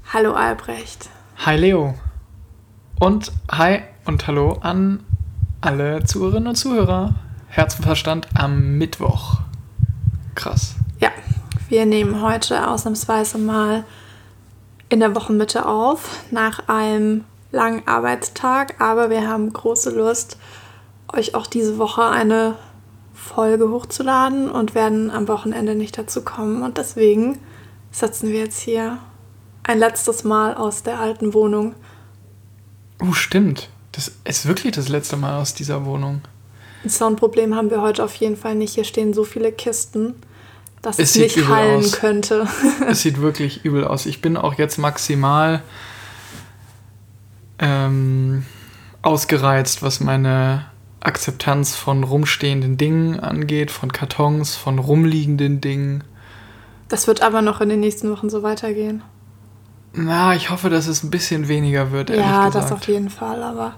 Hallo Albrecht. Hi Leo. Und hi und hallo an alle Zuhörerinnen und Zuhörer. Herz und Verstand am Mittwoch. Krass. Ja, wir nehmen heute ausnahmsweise mal in der Wochenmitte auf, nach einem langen Arbeitstag. Aber wir haben große Lust, euch auch diese Woche eine Folge hochzuladen und werden am Wochenende nicht dazu kommen. Und deswegen setzen wir jetzt hier ein letztes Mal aus der alten Wohnung. Stimmt. Das ist wirklich das letzte Mal aus dieser Wohnung. Ein Soundproblem haben wir heute auf jeden Fall nicht. Hier stehen so viele Kisten, dass es sieht nicht hallen könnte. Es sieht wirklich übel aus. Ich bin auch jetzt maximal ausgereizt, was meine Akzeptanz von rumstehenden Dingen angeht, von Kartons, von rumliegenden Dingen. Das wird aber noch in den nächsten Wochen so weitergehen. Na, ich hoffe, dass es ein bisschen weniger wird, ehrlich gesagt. Ja, das auf jeden Fall, aber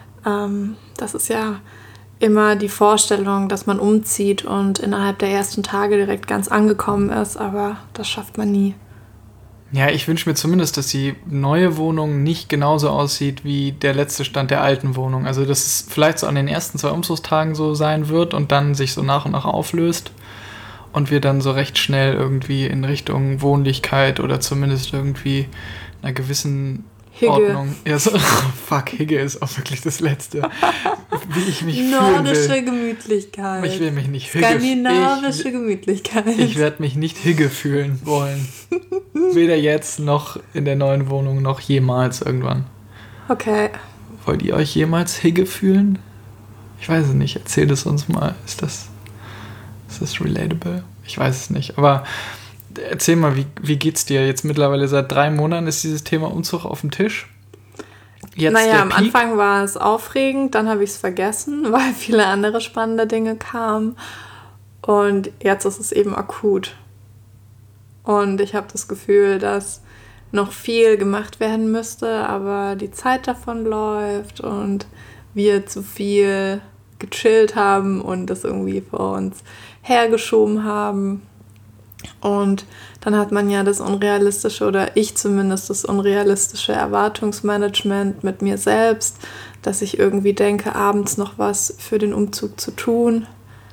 das ist ja immer die Vorstellung, dass man umzieht und innerhalb der ersten Tage direkt ganz angekommen ist, aber das schafft man nie. Ja, ich wünsche mir zumindest, dass die neue Wohnung nicht genauso aussieht wie der letzte Stand der alten Wohnung. Also, dass es vielleicht so an den ersten 2 Umzugstagen so sein wird und dann sich so nach und nach auflöst und wir dann so recht schnell irgendwie in Richtung Wohnlichkeit oder zumindest irgendwie einer gewissen Higge. Ordnung. Ja, so, fuck, Higge ist auch wirklich das Letzte, wie ich mich fühlen Nordische will. Gemütlichkeit. Ich will mich nicht Higge Skandinavische Gemütlichkeit. Ich werde mich nicht Higge fühlen wollen. Weder jetzt noch in der neuen Wohnung noch jemals irgendwann. Okay. Wollt ihr euch jemals Higge fühlen? Ich weiß es nicht. Erzählt es uns mal. Ist das relatable? Ich weiß es nicht. Aber erzähl mal, wie geht's dir? Jetzt mittlerweile seit 3 Monaten ist dieses Thema Umzug auf dem Tisch. Jetzt naja, am Anfang war es aufregend, dann habe ich es vergessen, weil viele andere spannende Dinge kamen. Und jetzt ist es eben akut. Und ich habe das Gefühl, dass noch viel gemacht werden müsste, aber die Zeit davon läuft und wir zu viel gechillt haben und das irgendwie vor uns hergeschoben haben. Und dann hat man ja das unrealistische, oder ich zumindest das unrealistische Erwartungsmanagement mit mir selbst, dass ich irgendwie denke, abends noch was für den Umzug zu tun.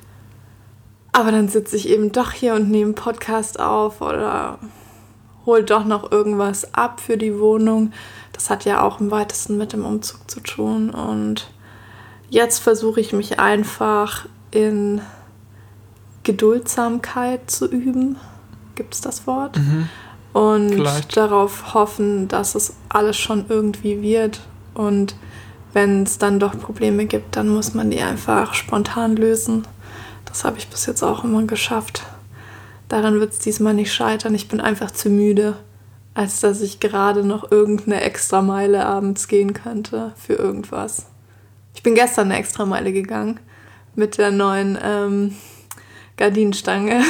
Aber dann sitze ich eben doch hier und nehme einen Podcast auf oder hole doch noch irgendwas ab für die Wohnung. Das hat ja auch im weitesten mit dem Umzug zu tun. Und jetzt versuche ich mich einfach in Geduldsamkeit zu üben. Gibt es das Wort? Mhm. Und Vielleicht. Darauf hoffen, dass es alles schon irgendwie wird. Und wenn es dann doch Probleme gibt, dann muss man die einfach spontan lösen. Das habe ich bis jetzt auch immer geschafft. Daran wird es diesmal nicht scheitern. Ich bin einfach zu müde, als dass ich gerade noch irgendeine Extrameile abends gehen könnte für irgendwas. Ich bin gestern eine Extrameile gegangen mit der neuen Gardinenstange,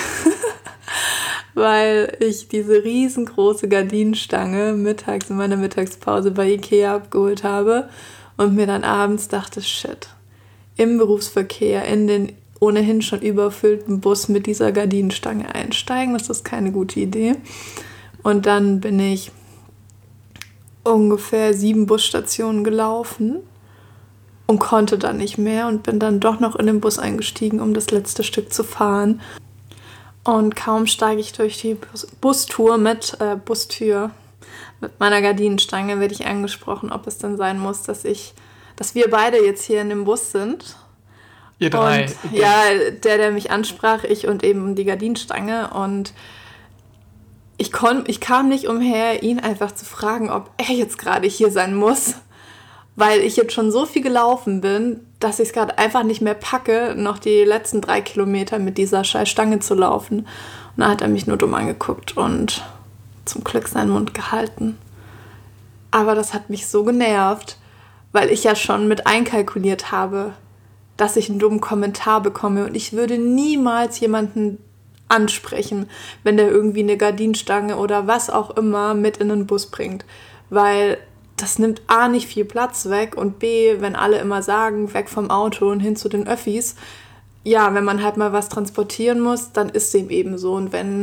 weil ich diese riesengroße Gardinenstange mittags in meiner Mittagspause bei Ikea abgeholt habe und mir dann abends dachte, shit, im Berufsverkehr, in den ohnehin schon überfüllten Bus mit dieser Gardinenstange einsteigen, das ist keine gute Idee. Und dann bin ich ungefähr 7 Busstationen gelaufen und konnte dann nicht mehr und bin dann doch noch in den Bus eingestiegen, um das letzte Stück zu fahren. Und kaum steige ich durch die Bustür mit meiner Gardinenstange, werde ich angesprochen, ob es denn sein muss, dass wir beide jetzt hier in dem Bus sind. Ihr 3. Und ja, der mich ansprach, ich und eben die Gardinenstange. Und ich kam nicht umher, ihn einfach zu fragen, ob er jetzt gerade hier sein muss. Weil ich jetzt schon so viel gelaufen bin, dass ich es gerade einfach nicht mehr packe, noch die letzten 3 Kilometer mit dieser scheiß Stange zu laufen. Und dann hat er mich nur dumm angeguckt und zum Glück seinen Mund gehalten. Aber das hat mich so genervt, weil ich ja schon mit einkalkuliert habe, dass ich einen dummen Kommentar bekomme. Und ich würde niemals jemanden ansprechen, wenn der irgendwie eine Gardinenstange oder was auch immer mit in den Bus bringt. Weil das nimmt A, nicht viel Platz weg und B, wenn alle immer sagen, weg vom Auto und hin zu den Öffis, ja, wenn man halt mal was transportieren muss, dann ist dem eben so. Und wenn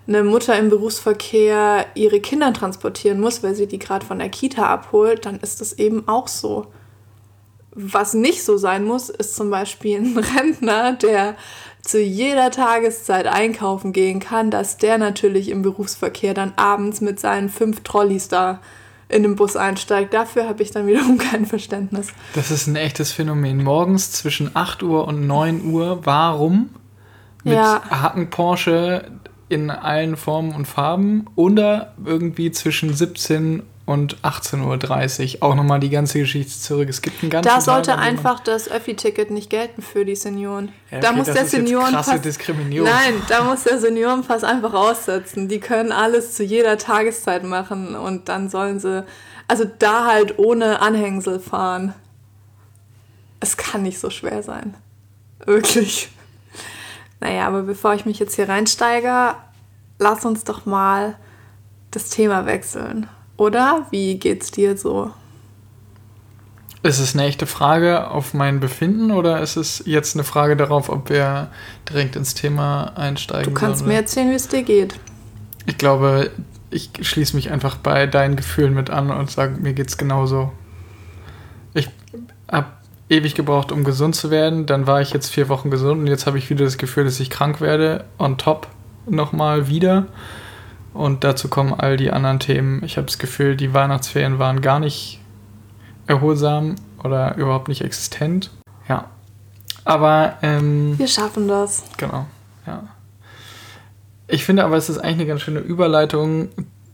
eine Mutter im Berufsverkehr ihre Kinder transportieren muss, weil sie die gerade von der Kita abholt, dann ist das eben auch so. Was nicht so sein muss, ist zum Beispiel ein Rentner, der zu jeder Tageszeit einkaufen gehen kann, dass der natürlich im Berufsverkehr dann abends mit seinen 5 Trolleys da in den Bus einsteigt. Dafür habe ich dann wiederum kein Verständnis. Das ist ein echtes Phänomen. Morgens zwischen 8 Uhr und 9 Uhr, warum? Mit Hacken Porsche in allen Formen und Farben oder irgendwie zwischen 17 und 18.30 Uhr. Auch nochmal die ganze Geschichte zurück. Es gibt einen ganzen Da sollte einfach das Öffi-Ticket nicht gelten für die Senioren. Ja, okay, da muss der Seniorenpass. Krasse Diskriminierung. Nein, da muss der Seniorenpass einfach aussetzen. Die können alles zu jeder Tageszeit machen und dann sollen sie, also da halt ohne Anhängsel fahren. Es kann nicht so schwer sein. Wirklich. Naja, aber bevor ich mich jetzt hier reinsteige, lass uns doch mal das Thema wechseln. Oder? Wie geht's dir so? Ist es eine echte Frage auf mein Befinden oder ist es jetzt eine Frage darauf, ob wir direkt ins Thema einsteigen? Du kannst mir erzählen, wie es dir geht. Ich glaube, ich schließe mich einfach bei deinen Gefühlen mit an und sage, mir geht's genauso. Ich habe ewig gebraucht, um gesund zu werden. Dann war ich jetzt 4 Wochen gesund und jetzt habe ich wieder das Gefühl, dass ich krank werde. On top nochmal wieder. Und dazu kommen all die anderen Themen. Ich habe das Gefühl, die Weihnachtsferien waren gar nicht erholsam oder überhaupt nicht existent. Ja. Aber wir schaffen das. Genau, ja. Ich finde aber, es ist eigentlich eine ganz schöne Überleitung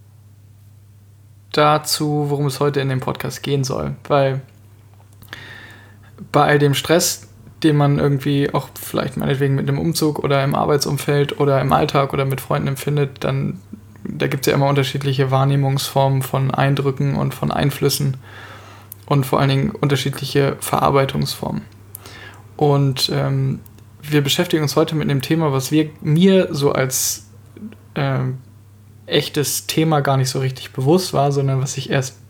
dazu, worum es heute in dem Podcast gehen soll. Weil bei all dem Stress, den man irgendwie auch vielleicht meinetwegen mit einem Umzug oder im Arbeitsumfeld oder im Alltag oder mit Freunden empfindet, dann da gibt es ja immer unterschiedliche Wahrnehmungsformen von Eindrücken und von Einflüssen und vor allen Dingen unterschiedliche Verarbeitungsformen. Und wir beschäftigen uns heute mit einem Thema, was mir so als echtes Thema gar nicht so richtig bewusst war, sondern was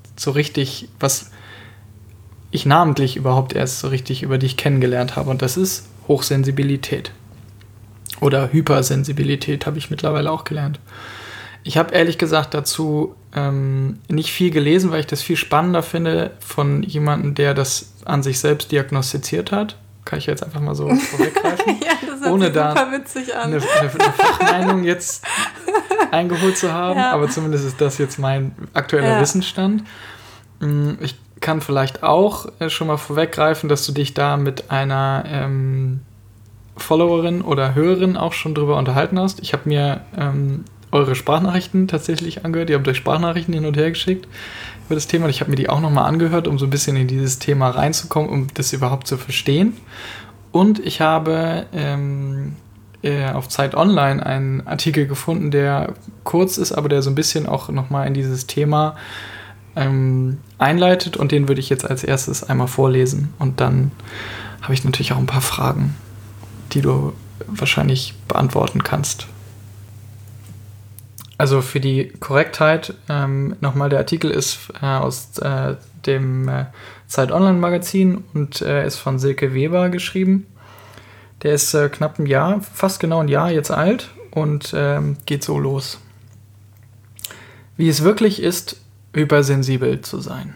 ich namentlich überhaupt erst so richtig über dich kennengelernt habe. Und das ist Hochsensibilität. Oder Hypersensibilität habe ich mittlerweile auch gelernt. Ich habe ehrlich gesagt dazu nicht viel gelesen, weil ich das viel spannender finde von jemandem, der das an sich selbst diagnostiziert hat. Kann ich jetzt einfach mal so vorweggreifen. Ja, das hört ohne sich da super witzig an. eine Fachmeinung jetzt eingeholt zu haben. Ja. Aber zumindest ist das jetzt mein aktueller Wissensstand. Ich kann vielleicht auch schon mal vorweggreifen, dass du dich da mit einer Followerin oder Hörerin auch schon drüber unterhalten hast. Ich habe mir eure Sprachnachrichten tatsächlich angehört. Ihr habt euch Sprachnachrichten hin und her geschickt über das Thema. Und ich habe mir die auch nochmal angehört, um so ein bisschen in dieses Thema reinzukommen, um das überhaupt zu verstehen. Und ich habe auf Zeit Online einen Artikel gefunden, der kurz ist, aber der so ein bisschen auch nochmal in dieses Thema einleitet. Und den würde ich jetzt als erstes einmal vorlesen. Und dann habe ich natürlich auch ein paar Fragen, die du wahrscheinlich beantworten kannst. Also für die Korrektheit, nochmal, der Artikel ist aus dem Zeit Online Magazin und ist von Silke Weber geschrieben. Der ist knapp ein Jahr, fast genau ein Jahr jetzt alt und geht so los. Wie es wirklich ist, hypersensibel zu sein.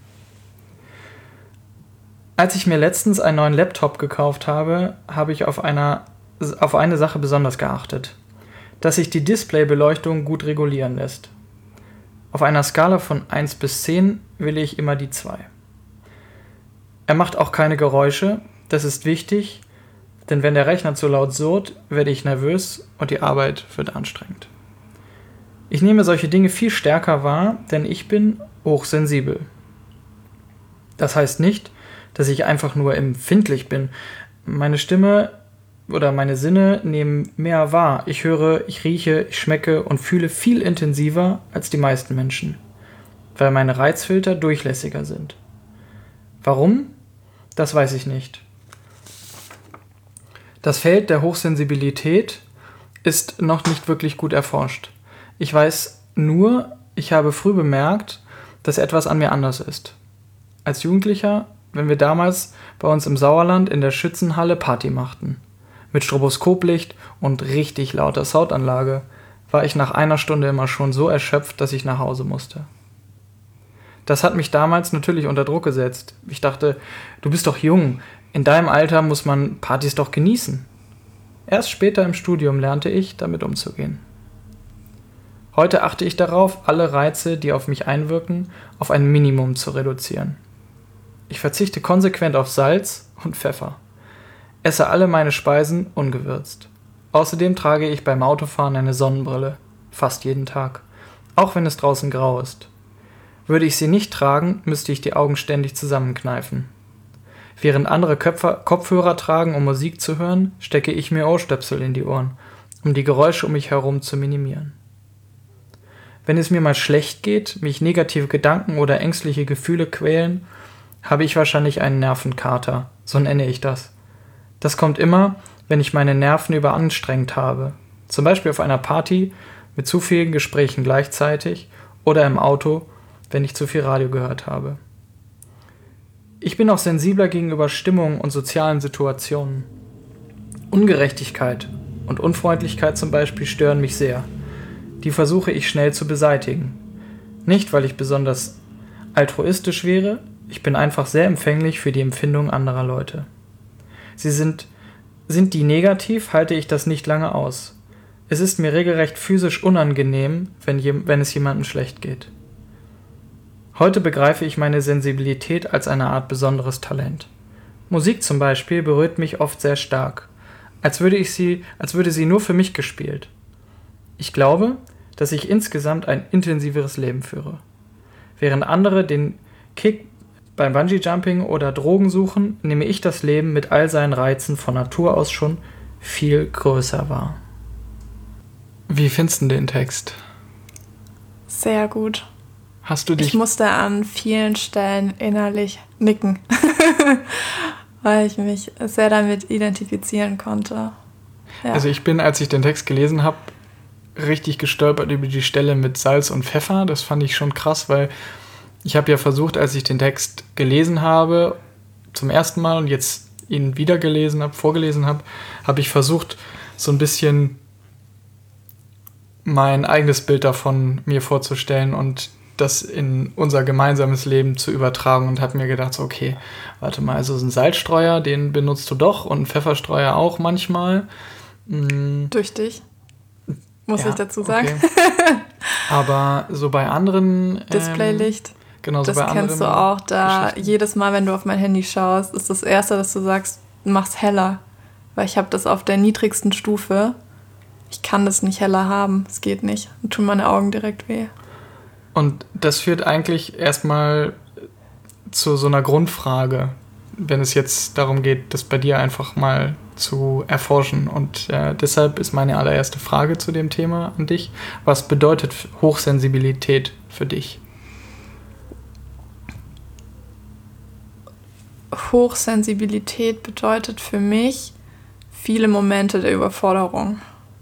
Als ich mir letztens einen neuen Laptop gekauft habe, habe ich auf eine Sache besonders geachtet: dass sich die Displaybeleuchtung gut regulieren lässt. Auf einer Skala von 1 bis 10 wähle ich immer die 2. Er macht auch keine Geräusche, das ist wichtig, denn wenn der Rechner zu laut surrt, werde ich nervös und die Arbeit wird anstrengend. Ich nehme solche Dinge viel stärker wahr, denn ich bin hochsensibel. Das heißt nicht, dass ich einfach nur empfindlich bin. Meine Stimme oder meine Sinne nehmen mehr wahr. Ich höre, ich rieche, ich schmecke und fühle viel intensiver als die meisten Menschen, weil meine Reizfilter durchlässiger sind. Warum? Das weiß ich nicht. Das Feld der Hochsensibilität ist noch nicht wirklich gut erforscht. Ich weiß nur, ich habe früh bemerkt, dass etwas an mir anders ist. Als Jugendlicher, wenn wir damals bei uns im Sauerland in der Schützenhalle Party machten, mit Stroboskoplicht und richtig lauter Soundanlage, war ich nach einer Stunde immer schon so erschöpft, dass ich nach Hause musste. Das hat mich damals natürlich unter Druck gesetzt. Ich dachte, du bist doch jung, in deinem Alter muss man Partys doch genießen. Erst später im Studium lernte ich, damit umzugehen. Heute achte ich darauf, alle Reize, die auf mich einwirken, auf ein Minimum zu reduzieren. Ich verzichte konsequent auf Salz und Pfeffer. Esse alle meine Speisen ungewürzt. Außerdem trage ich beim Autofahren eine Sonnenbrille, fast jeden Tag, auch wenn es draußen grau ist. Würde ich sie nicht tragen, müsste ich die Augen ständig zusammenkneifen. Während andere Kopfhörer tragen, um Musik zu hören, stecke ich mir Ohrstöpsel in die Ohren, um die Geräusche um mich herum zu minimieren. Wenn es mir mal schlecht geht, mich negative Gedanken oder ängstliche Gefühle quälen, habe ich wahrscheinlich einen Nervenkater, so nenne ich das. Das kommt immer, wenn ich meine Nerven überanstrengt habe, zum Beispiel auf einer Party mit zu vielen Gesprächen gleichzeitig oder im Auto, wenn ich zu viel Radio gehört habe. Ich bin auch sensibler gegenüber Stimmungen und sozialen Situationen. Ungerechtigkeit und Unfreundlichkeit zum Beispiel stören mich sehr. Die versuche ich schnell zu beseitigen. Nicht, weil ich besonders altruistisch wäre, ich bin einfach sehr empfänglich für die Empfindungen anderer Leute. Sind die negativ, halte ich das nicht lange aus. Es ist mir regelrecht physisch unangenehm, wenn es jemandem schlecht geht. Heute begreife ich meine Sensibilität als eine Art besonderes Talent. Musik zum Beispiel berührt mich oft sehr stark, als würde sie nur für mich gespielt. Ich glaube, dass ich insgesamt ein intensiveres Leben führe. Während andere den Kick beim Bungee-Jumping oder Drogen suchen, nehme ich das Leben mit all seinen Reizen von Natur aus schon viel größer wahr. Wie findest du den Text? Sehr gut. Hast du dich... Ich musste an vielen Stellen innerlich nicken, weil ich mich sehr damit identifizieren konnte. Ja. Also ich bin, als ich den Text gelesen habe, richtig gestolpert über die Stelle mit Salz und Pfeffer. Das fand ich schon krass, weil ich habe ja versucht, als ich den Text gelesen habe, zum ersten Mal und jetzt ihn wieder vorgelesen habe, habe ich versucht, so ein bisschen mein eigenes Bild davon mir vorzustellen und das in unser gemeinsames Leben zu übertragen und habe mir gedacht, so, okay, warte mal, also so ein Salzstreuer, den benutzt du doch und einen Pfefferstreuer auch manchmal. Durch dich, muss ich dazu sagen. Okay. Aber so bei anderen... Displaylicht. Genau, so das bei kennst du auch, da jedes Mal, wenn du auf mein Handy schaust, ist das Erste, dass du sagst, mach's heller. Weil ich habe das auf der niedrigsten Stufe. Ich kann das nicht heller haben, es geht nicht. Dann tun meine Augen direkt weh. Und das führt eigentlich erstmal zu so einer Grundfrage, wenn es jetzt darum geht, das bei dir einfach mal zu erforschen. Und deshalb ist meine allererste Frage zu dem Thema an dich. Was bedeutet Hochsensibilität für dich? Hochsensibilität bedeutet für mich viele Momente der Überforderung.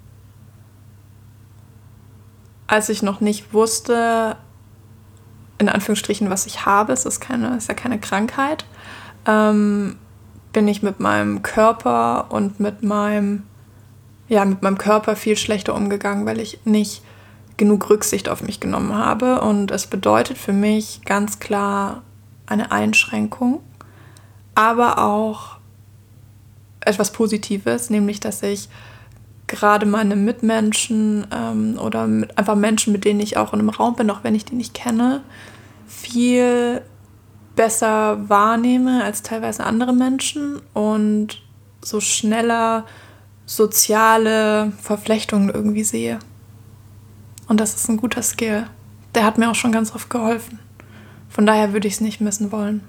Als ich noch nicht wusste, in Anführungsstrichen, was ich habe, ist ja keine Krankheit, bin ich mit meinem Körper und mit meinem Körper viel schlechter umgegangen, weil ich nicht genug Rücksicht auf mich genommen habe. Und es bedeutet für mich ganz klar eine Einschränkung, aber auch etwas Positives, nämlich, dass ich gerade meine Mitmenschen oder einfach Menschen, mit denen ich auch in einem Raum bin, auch wenn ich die nicht kenne, viel besser wahrnehme als teilweise andere Menschen und so schneller soziale Verflechtungen irgendwie sehe. Und das ist ein guter Skill. Der hat mir auch schon ganz oft geholfen. Von daher würde ich es nicht missen wollen.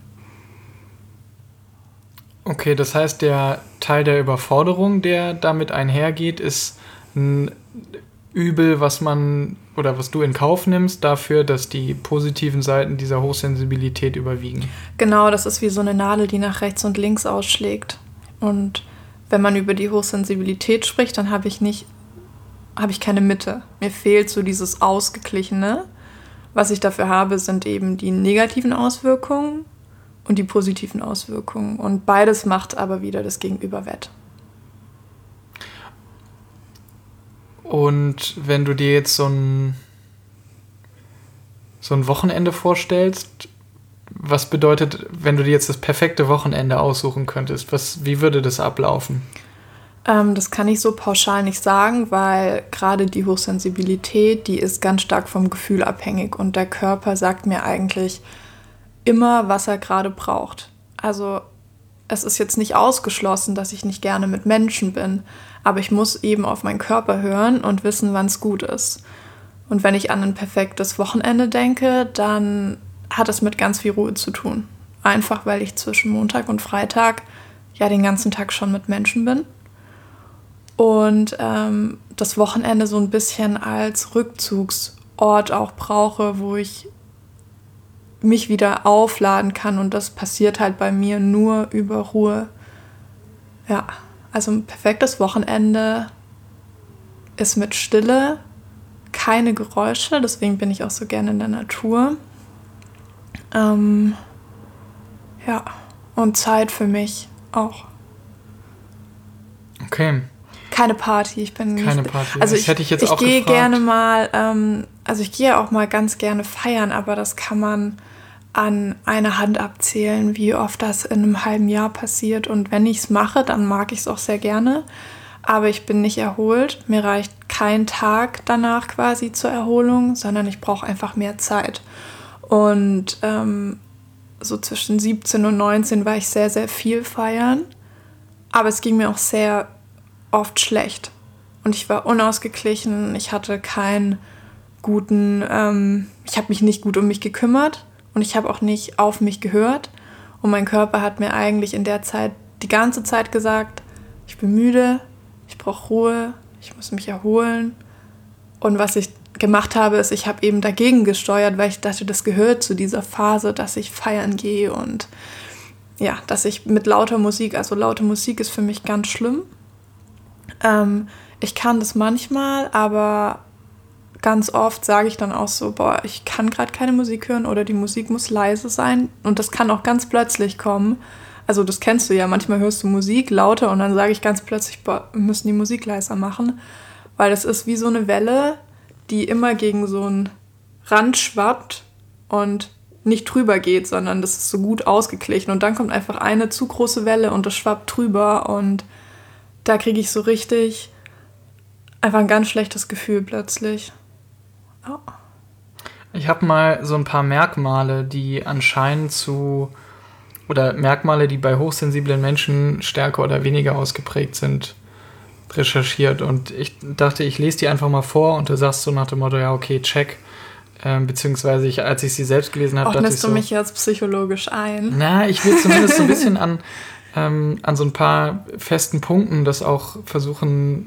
Okay, das heißt, der Teil der Überforderung, der damit einhergeht, ist ein Übel, was du in Kauf nimmst, dafür, dass die positiven Seiten dieser Hochsensibilität überwiegen. Genau, das ist wie so eine Nadel, die nach rechts und links ausschlägt. Und wenn man über die Hochsensibilität spricht, dann habe ich keine Mitte. Mir fehlt so dieses Ausgeglichene. Was ich dafür habe, sind eben die negativen Auswirkungen und die positiven Auswirkungen. Und beides macht aber wieder das Gegenüber wett. Und wenn du dir jetzt so ein Wochenende vorstellst, was bedeutet, wenn du dir jetzt das perfekte Wochenende aussuchen könntest? Wie würde das ablaufen? Das kann ich so pauschal nicht sagen, weil gerade die Hochsensibilität, die ist ganz stark vom Gefühl abhängig und der Körper sagt mir eigentlich immer, was er gerade braucht. Also es ist jetzt nicht ausgeschlossen, dass ich nicht gerne mit Menschen bin, aber ich muss eben auf meinen Körper hören und wissen, wann es gut ist. Und wenn ich an ein perfektes Wochenende denke, dann hat es mit ganz viel Ruhe zu tun. Einfach, weil ich zwischen Montag und Freitag ja den ganzen Tag schon mit Menschen bin. Und das Wochenende so ein bisschen als Rückzugsort auch brauche, wo ich mich wieder aufladen kann. Und das passiert halt bei mir nur über Ruhe. Ja, also ein perfektes Wochenende ist mit Stille, keine Geräusche. Deswegen bin ich auch so gerne in der Natur. Ja, und Zeit für mich auch. Okay. Keine Party, ich bin keine nicht... Party, also das hätte ich jetzt auch gehe gefragt. gerne mal, also ich gehe auch mal ganz gerne feiern, aber das kann man an einer Hand abzählen, wie oft das in einem halben Jahr passiert. Und wenn ich es mache, dann mag ich es auch sehr gerne. Aber ich bin nicht erholt. Mir reicht kein Tag danach quasi zur Erholung, sondern ich brauche einfach mehr Zeit. Und so zwischen 17 und 19 war ich sehr, sehr viel feiern. Aber es ging mir auch sehr oft schlecht. Und ich war unausgeglichen. Ich hatte keinen guten... ich habe mich nicht gut um mich gekümmert. Und ich habe auch nicht auf mich gehört. Und mein Körper hat mir eigentlich in der Zeit die ganze Zeit gesagt, ich bin müde, ich brauche Ruhe, ich muss mich erholen. Und was ich gemacht habe, ist, ich habe eben dagegen gesteuert, weil ich dachte, das gehört zu dieser Phase, dass ich feiern gehe und ja, dass ich mit lauter Musik, also laute Musik ist für mich ganz schlimm. Ich kann das manchmal, aber ganz oft sage ich dann auch so, boah, ich kann gerade keine Musik hören oder die Musik muss leise sein. Und das kann auch ganz plötzlich kommen. Also das kennst du ja, manchmal hörst du Musik lauter und dann sage ich ganz plötzlich, boah, wir müssen die Musik leiser machen. Weil das ist wie so eine Welle, die immer gegen so einen Rand schwappt und nicht drüber geht, sondern das ist so gut ausgeglichen. Und dann kommt einfach eine zu große Welle und das schwappt drüber und da kriege ich so richtig einfach ein ganz schlechtes Gefühl plötzlich. Oh. Ich habe mal so ein paar Merkmale, die anscheinend oder Merkmale, die bei hochsensiblen Menschen stärker oder weniger ausgeprägt sind, recherchiert. Und ich dachte, ich lese die einfach mal vor und du sagst so nach dem Motto, ja, okay, check. Beziehungsweise, als ich sie selbst gelesen habe, dachte ich so... Ordnest du mich jetzt psychologisch ein? Na, ich will zumindest so ein bisschen an so ein paar festen Punkten das auch versuchen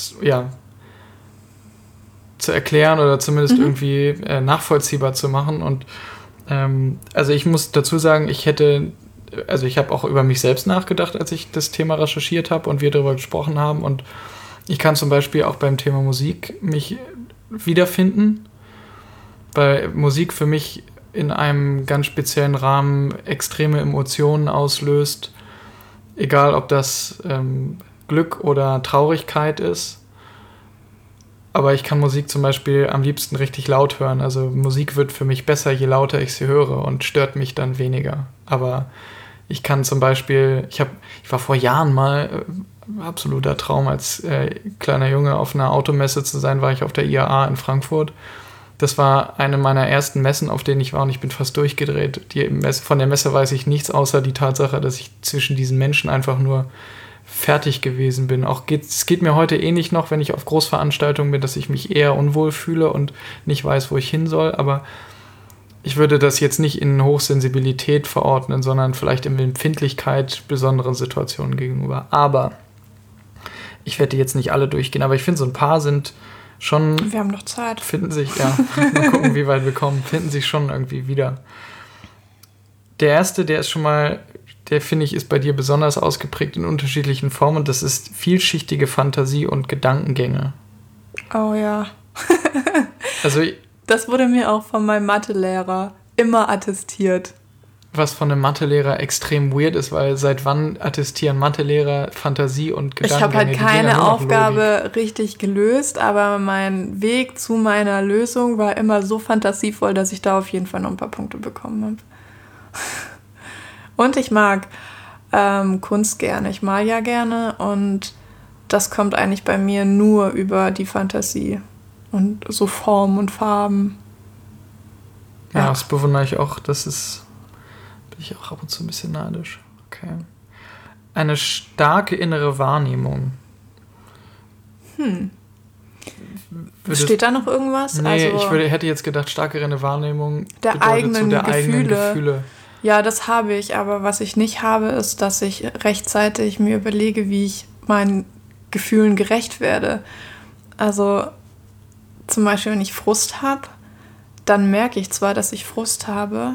zu erklären oder zumindest irgendwie nachvollziehbar zu machen. Und also ich muss dazu sagen, ich habe auch über mich selbst nachgedacht, als ich das Thema recherchiert habe und wir darüber gesprochen haben. Und ich kann zum Beispiel auch beim Thema Musik mich wiederfinden, weil Musik für mich in einem ganz speziellen Rahmen extreme Emotionen auslöst, egal ob das Glück oder Traurigkeit ist. Aber ich kann Musik zum Beispiel am liebsten richtig laut hören. Also Musik wird für mich besser, je lauter ich sie höre und stört mich dann weniger. Aber ich kann zum Beispiel, ich war vor Jahren mal, absoluter Traum, als kleiner Junge auf einer Automesse zu sein, war ich auf der IAA in Frankfurt. Das war eine meiner ersten Messen, auf denen ich war und ich bin fast durchgedreht. Von der Messe weiß ich nichts, außer die Tatsache, dass ich zwischen diesen Menschen einfach nur fertig gewesen bin. Es geht mir heute ähnlich noch, wenn ich auf Großveranstaltungen bin, dass ich mich eher unwohl fühle und nicht weiß, wo ich hin soll. Aber ich würde das jetzt nicht in Hochsensibilität verordnen, sondern vielleicht in Empfindlichkeit besonderen Situationen gegenüber. Aber ich werde jetzt nicht alle durchgehen, aber ich finde, so ein paar sind schon... Wir haben noch Zeit. Finden sich, ja, mal gucken, wie weit wir kommen, finden sich schon irgendwie wieder. Der erste, der finde ich, ist bei dir besonders ausgeprägt in unterschiedlichen Formen und das ist vielschichtige Fantasie und Gedankengänge. Oh ja. Also das wurde mir auch von meinem Mathelehrer immer attestiert. was von einem Mathelehrer extrem weird ist, weil seit wann attestieren Mathelehrer Fantasie und Gedankengänge? Ich habe halt keine Aufgabe richtig gelöst, aber mein Weg zu meiner Lösung war immer so fantasievoll, dass ich da auf jeden Fall noch ein paar Punkte bekommen habe. Und ich mag Kunst gerne. Ich mal ja gerne und das kommt eigentlich bei mir nur über die Fantasie und so Formen und Farben. Ja, das bewundere ich auch. Bin ich auch ab und zu ein bisschen neidisch. Okay. Eine starke innere Wahrnehmung. Steht da noch irgendwas? Nee, also, hätte jetzt gedacht, starke innere Wahrnehmung der eigenen Gefühle. Ja, das habe ich, aber was ich nicht habe, ist, dass ich rechtzeitig mir überlege, wie ich meinen Gefühlen gerecht werde. Also zum Beispiel, wenn ich Frust habe, dann merke ich zwar, dass ich Frust habe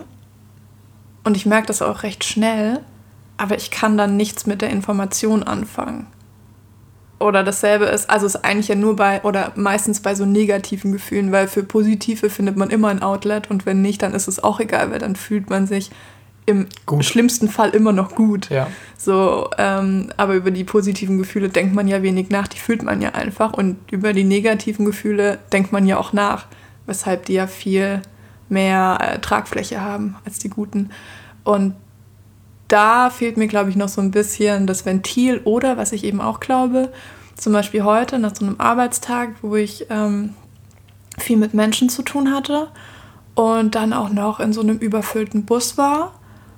und ich merke das auch recht schnell, aber ich kann dann nichts mit der Information anfangen. Oder dasselbe ist eigentlich ja nur meistens bei so negativen Gefühlen, weil für positive findet man immer ein Outlet und wenn nicht, dann ist es auch egal, weil dann fühlt man sich im schlimmsten Fall immer noch gut. Ja. So, aber über die positiven Gefühle denkt man ja wenig nach, die fühlt man ja einfach und über die negativen Gefühle denkt man ja auch nach, weshalb die ja viel mehr Tragfläche haben als die guten. Und da fehlt mir, glaube ich, noch so ein bisschen das Ventil oder, was ich eben auch glaube, zum Beispiel heute nach so einem Arbeitstag, wo ich viel mit Menschen zu tun hatte und dann auch noch in so einem überfüllten Bus war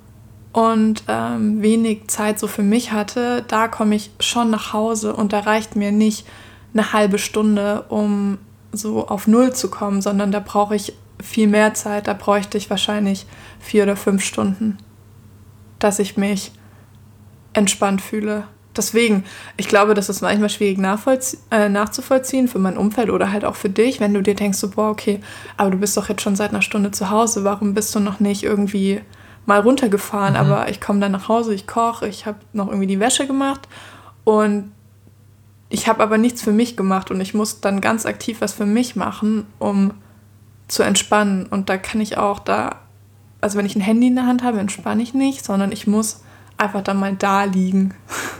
und wenig Zeit so für mich hatte, da komme ich schon nach Hause und da reicht mir nicht eine halbe Stunde, um so auf Null zu kommen, sondern da brauche ich viel mehr Zeit, da bräuchte ich wahrscheinlich 4 oder 5 Stunden, dass ich mich entspannt fühle. Deswegen, ich glaube, das ist manchmal schwierig nachzuvollziehen für mein Umfeld oder halt auch für dich, wenn du dir denkst, so, boah, okay, aber du bist doch jetzt schon seit einer Stunde zu Hause, warum bist du noch nicht irgendwie mal runtergefahren? Aber ich komme dann nach Hause, ich koche, ich habe noch irgendwie die Wäsche gemacht und ich habe aber nichts für mich gemacht und ich muss dann ganz aktiv was für mich machen, um zu entspannen. Und da kann ich auch also wenn ich ein Handy in der Hand habe, entspanne ich nicht, sondern ich muss einfach dann mal da liegen.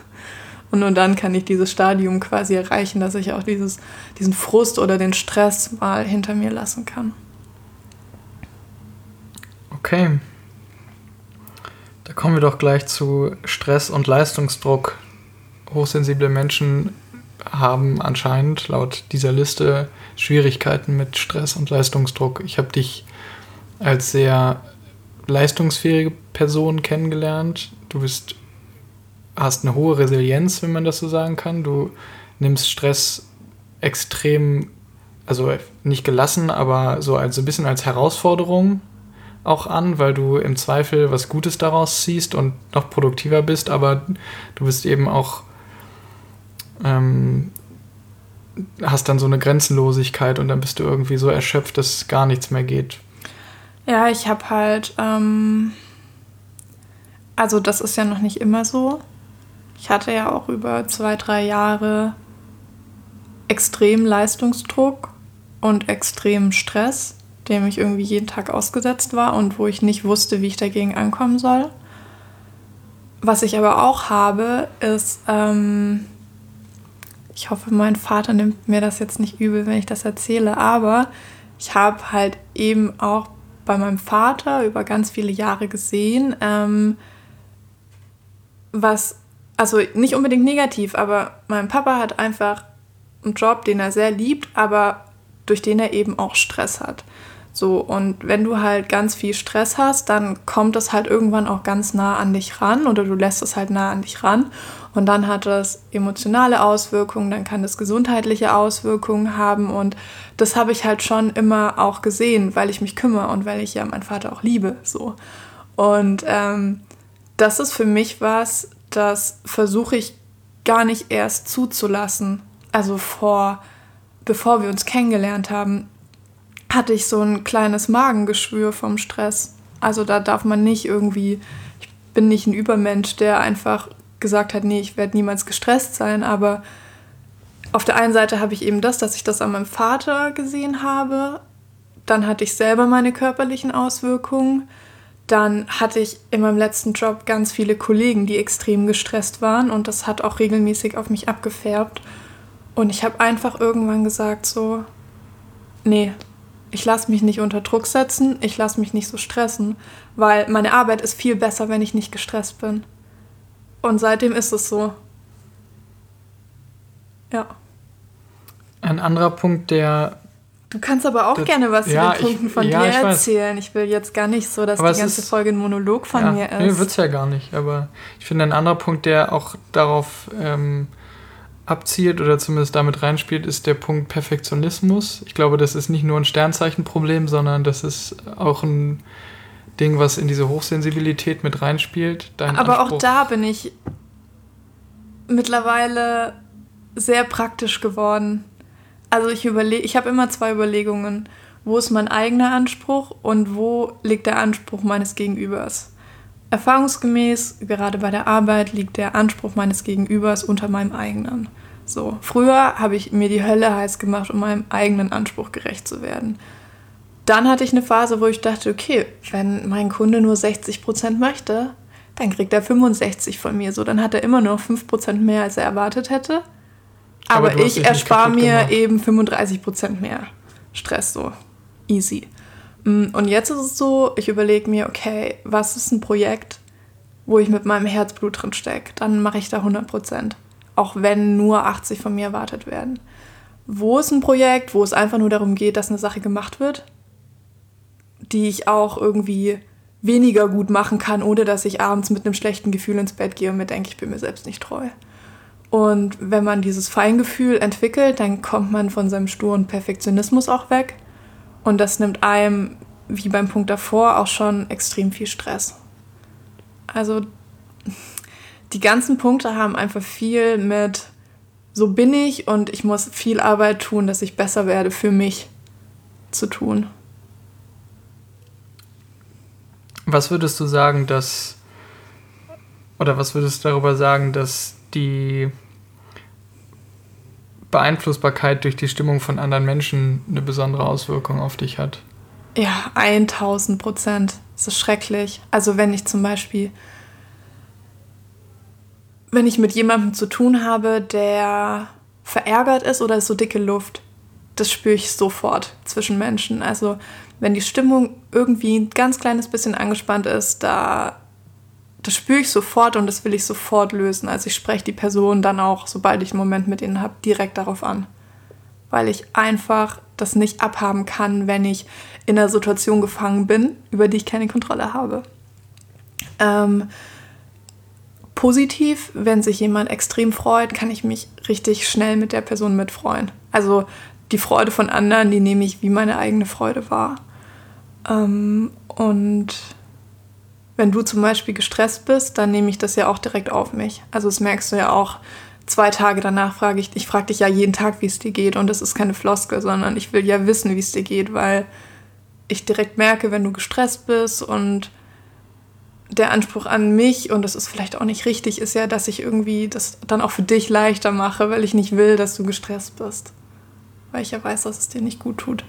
Und nur dann kann ich dieses Stadium quasi erreichen, dass ich auch diesen Frust oder den Stress mal hinter mir lassen kann. Okay. Da kommen wir doch gleich zu Stress und Leistungsdruck. Hochsensible Menschen haben anscheinend laut dieser Liste Schwierigkeiten mit Stress und Leistungsdruck. Ich habe dich als sehr leistungsfähige Person kennengelernt. Du hast eine hohe Resilienz, wenn man das so sagen kann. Du nimmst Stress extrem, also nicht gelassen, aber so ein bisschen als Herausforderung auch an, weil du im Zweifel was Gutes daraus ziehst und noch produktiver bist, aber du bist eben auch hast dann so eine Grenzenlosigkeit und dann bist du irgendwie so erschöpft, dass gar nichts mehr geht. Ja, ich habe halt, also das ist ja noch nicht immer so. Ich hatte ja auch über 2-3 Jahre extrem Leistungsdruck und extremen Stress, dem ich irgendwie jeden Tag ausgesetzt war und wo ich nicht wusste, wie ich dagegen ankommen soll. Was ich aber auch habe, ist, ich hoffe, mein Vater nimmt mir das jetzt nicht übel, wenn ich das erzähle, aber ich habe halt eben auch bei meinem Vater über ganz viele Jahre gesehen, also nicht unbedingt negativ, aber mein Papa hat einfach einen Job, den er sehr liebt, aber durch den er eben auch Stress hat. So, und wenn du halt ganz viel Stress hast, dann kommt es halt irgendwann auch ganz nah an dich ran oder du lässt es halt nah an dich ran und dann hat es emotionale Auswirkungen, dann kann es gesundheitliche Auswirkungen haben und das habe ich halt schon immer auch gesehen, weil ich mich kümmere und weil ich ja meinen Vater auch liebe, so. Und das ist für mich was, das versuche ich gar nicht erst zuzulassen. Also bevor wir uns kennengelernt haben, hatte ich so ein kleines Magengeschwür vom Stress. Also da darf man nicht irgendwie, ich bin nicht ein Übermensch, der einfach gesagt hat, nee, ich werde niemals gestresst sein, aber auf der einen Seite habe ich eben dass ich das an meinem Vater gesehen habe, dann hatte ich selber meine körperlichen Auswirkungen, Dann hatte ich in meinem letzten Job ganz viele Kollegen, die extrem gestresst waren und das hat auch regelmäßig auf mich abgefärbt. Und ich habe einfach irgendwann gesagt so, nee, ich lasse mich nicht unter Druck setzen, ich lasse mich nicht so stressen, weil meine Arbeit ist viel besser, wenn ich nicht gestresst bin. Und seitdem ist es so. Ja. Ein anderer Punkt, der... Du kannst aber auch gerne was zu den Punkten von dir erzählen. Ich will jetzt gar nicht so, dass die ganze Folge ein Monolog von mir ist. Nee, wird's ja gar nicht. Aber ich finde, ein anderer Punkt, der auch darauf abzielt oder zumindest damit reinspielt, ist der Punkt Perfektionismus. Ich glaube, das ist nicht nur ein Sternzeichenproblem, sondern das ist auch ein Ding, was in diese Hochsensibilität mit reinspielt. Aber auch da bin ich mittlerweile sehr praktisch geworden. Also ich habe immer zwei Überlegungen. Wo ist mein eigener Anspruch und wo liegt der Anspruch meines Gegenübers? Erfahrungsgemäß, gerade bei der Arbeit, liegt der Anspruch meines Gegenübers unter meinem eigenen. So, früher habe ich mir die Hölle heiß gemacht, um meinem eigenen Anspruch gerecht zu werden. Dann hatte ich eine Phase, wo ich dachte, okay, wenn mein Kunde nur 60% möchte, dann kriegt er 65 von mir. So, dann hat er immer nur 5% mehr, als er erwartet hätte. Aber ich erspare mir eben 35% mehr Stress, so easy. Und jetzt ist es so, ich überlege mir, okay, was ist ein Projekt, wo ich mit meinem Herzblut drin stecke? Dann mache ich da 100%. Auch wenn nur 80 von mir erwartet werden. Wo ist ein Projekt, wo es einfach nur darum geht, dass eine Sache gemacht wird, die ich auch irgendwie weniger gut machen kann, ohne dass ich abends mit einem schlechten Gefühl ins Bett gehe und mir denke, ich bin mir selbst nicht treu. Und wenn man dieses Feingefühl entwickelt, dann kommt man von seinem sturen Perfektionismus auch weg. Und das nimmt einem, wie beim Punkt davor, auch schon extrem viel Stress. Also die ganzen Punkte haben einfach viel mit, so bin ich und ich muss viel Arbeit tun, dass ich besser werde für mich zu tun. Was würdest du sagen, was würdest du darüber sagen, dass die Beeinflussbarkeit durch die Stimmung von anderen Menschen eine besondere Auswirkung auf dich hat? Ja, 1000%. Das ist schrecklich. Also wenn ich mit jemandem zu tun habe, der verärgert ist oder ist so dicke Luft, das spüre ich sofort zwischen Menschen. Also wenn die Stimmung irgendwie ein ganz kleines bisschen angespannt ist, das spüre ich sofort und das will ich sofort lösen. Also ich spreche die Person dann auch, sobald ich einen Moment mit ihnen habe, direkt darauf an. Weil ich einfach das nicht abhaben kann, wenn ich in einer Situation gefangen bin, über die ich keine Kontrolle habe. Positiv, wenn sich jemand extrem freut, kann ich mich richtig schnell mit der Person mitfreuen. Also die Freude von anderen, die nehme ich wie meine eigene Freude wahr. Und wenn du zum Beispiel gestresst bist, dann nehme ich das ja auch direkt auf mich. Also das merkst du ja auch, 2 Tage danach frage ich frage dich ja jeden Tag, wie es dir geht. Und das ist keine Floskel, sondern ich will ja wissen, wie es dir geht, weil ich direkt merke, wenn du gestresst bist und der Anspruch an mich, und das ist vielleicht auch nicht richtig, ist ja, dass ich irgendwie das dann auch für dich leichter mache, weil ich nicht will, dass du gestresst bist. Weil ich ja weiß, dass es dir nicht gut tut.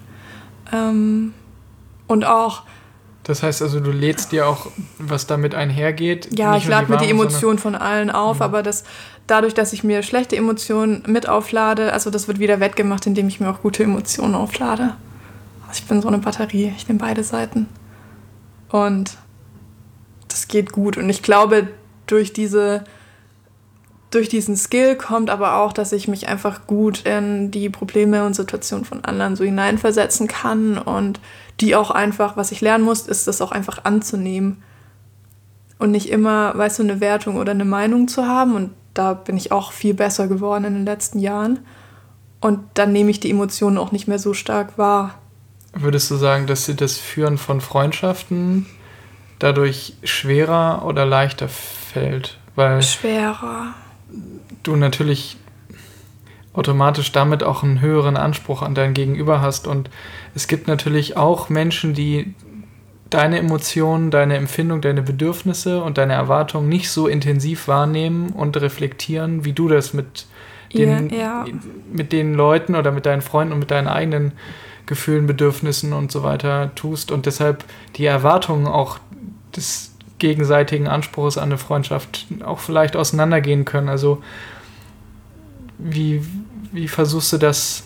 Und auch... Das heißt also, du lädst dir auch, was damit einhergeht? Ja, ich lade mir die Emotionen von allen auf, aber dadurch, dass ich mir schlechte Emotionen mit auflade, also das wird wieder wettgemacht, indem ich mir auch gute Emotionen auflade. Also ich bin so eine Batterie, ich nehme beide Seiten. Und das geht gut. Und ich glaube, durch diesen Skill kommt aber auch, dass ich mich einfach gut in die Probleme und Situationen von anderen so hineinversetzen kann und die auch einfach, was ich lernen muss, ist das auch einfach anzunehmen und nicht immer, weißt du, eine Wertung oder eine Meinung zu haben, und da bin ich auch viel besser geworden in den letzten Jahren, und dann nehme ich die Emotionen auch nicht mehr so stark wahr. Würdest du sagen, dass dir das Führen von Freundschaften dadurch schwerer oder leichter fällt? Weil schwerer. Du natürlich automatisch damit auch einen höheren Anspruch an dein Gegenüber hast, und es gibt natürlich auch Menschen, die deine Emotionen, deine Empfindung, deine Bedürfnisse und deine Erwartungen nicht so intensiv wahrnehmen und reflektieren, wie du das mit den Leuten oder mit deinen Freunden und mit deinen eigenen Gefühlen, Bedürfnissen und so weiter tust, und deshalb die Erwartungen auch des gegenseitigen Anspruchs an eine Freundschaft auch vielleicht auseinandergehen können. Also wie versuchst du das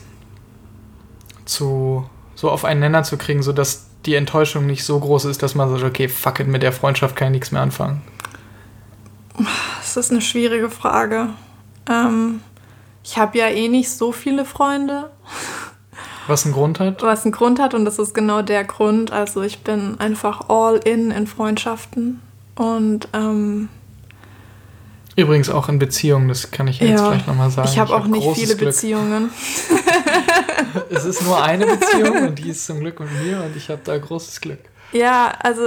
so auf einen Nenner zu kriegen, sodass die Enttäuschung nicht so groß ist, dass man sagt, okay, fuck it, mit der Freundschaft kann ich nichts mehr anfangen? Das ist eine schwierige Frage. Ich habe ja eh nicht so viele Freunde. Was einen Grund hat? Was einen Grund hat, und das ist genau der Grund. Also ich bin einfach all in Freundschaften. Und übrigens auch in Beziehungen, das kann ich jetzt vielleicht nochmal sagen. Ich habe auch nicht viele Beziehungen. Es ist nur eine Beziehung und die ist zum Glück mit mir und ich habe da großes Glück. Ja, also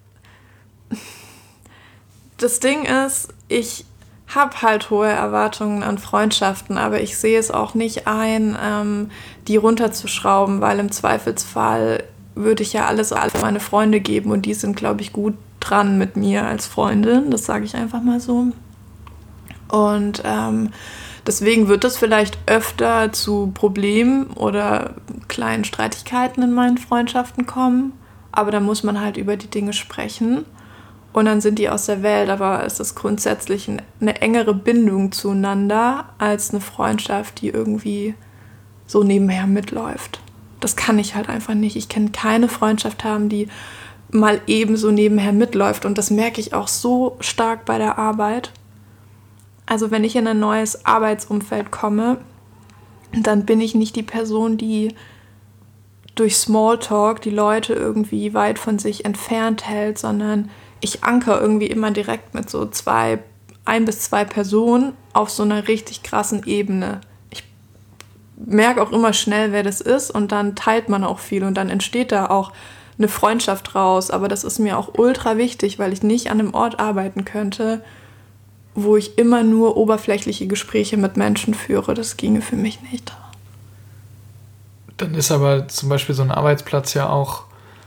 das Ding ist, ich habe halt hohe Erwartungen an Freundschaften, aber ich sehe es auch nicht ein, die runterzuschrauben, weil im Zweifelsfall würde ich ja alles meine Freunde geben und die sind, glaube ich, gut dran mit mir als Freundin. Das sage ich einfach mal so. Und deswegen wird es vielleicht öfter zu Problemen oder kleinen Streitigkeiten in meinen Freundschaften kommen. Aber da muss man halt über die Dinge sprechen. Und dann sind die aus der Welt. Aber es ist grundsätzlich eine engere Bindung zueinander als eine Freundschaft, die irgendwie so nebenher mitläuft. Das kann ich halt einfach nicht. Ich kann keine Freundschaft haben, die mal eben so nebenher mitläuft. Und das merke ich auch so stark bei der Arbeit. Also wenn ich in ein neues Arbeitsumfeld komme, dann bin ich nicht die Person, die durch Smalltalk die Leute irgendwie weit von sich entfernt hält, sondern ich anker irgendwie immer direkt mit so 1 bis 2 Personen auf so einer richtig krassen Ebene. Ich merke auch immer schnell, wer das ist, und dann teilt man auch viel und dann entsteht da auch eine Freundschaft raus. Aber das ist mir auch ultra wichtig, weil ich nicht an einem Ort arbeiten könnte, wo ich immer nur oberflächliche Gespräche mit Menschen führe. Das ginge für mich nicht. Dann ist aber zum Beispiel so ein Arbeitsplatz ja auch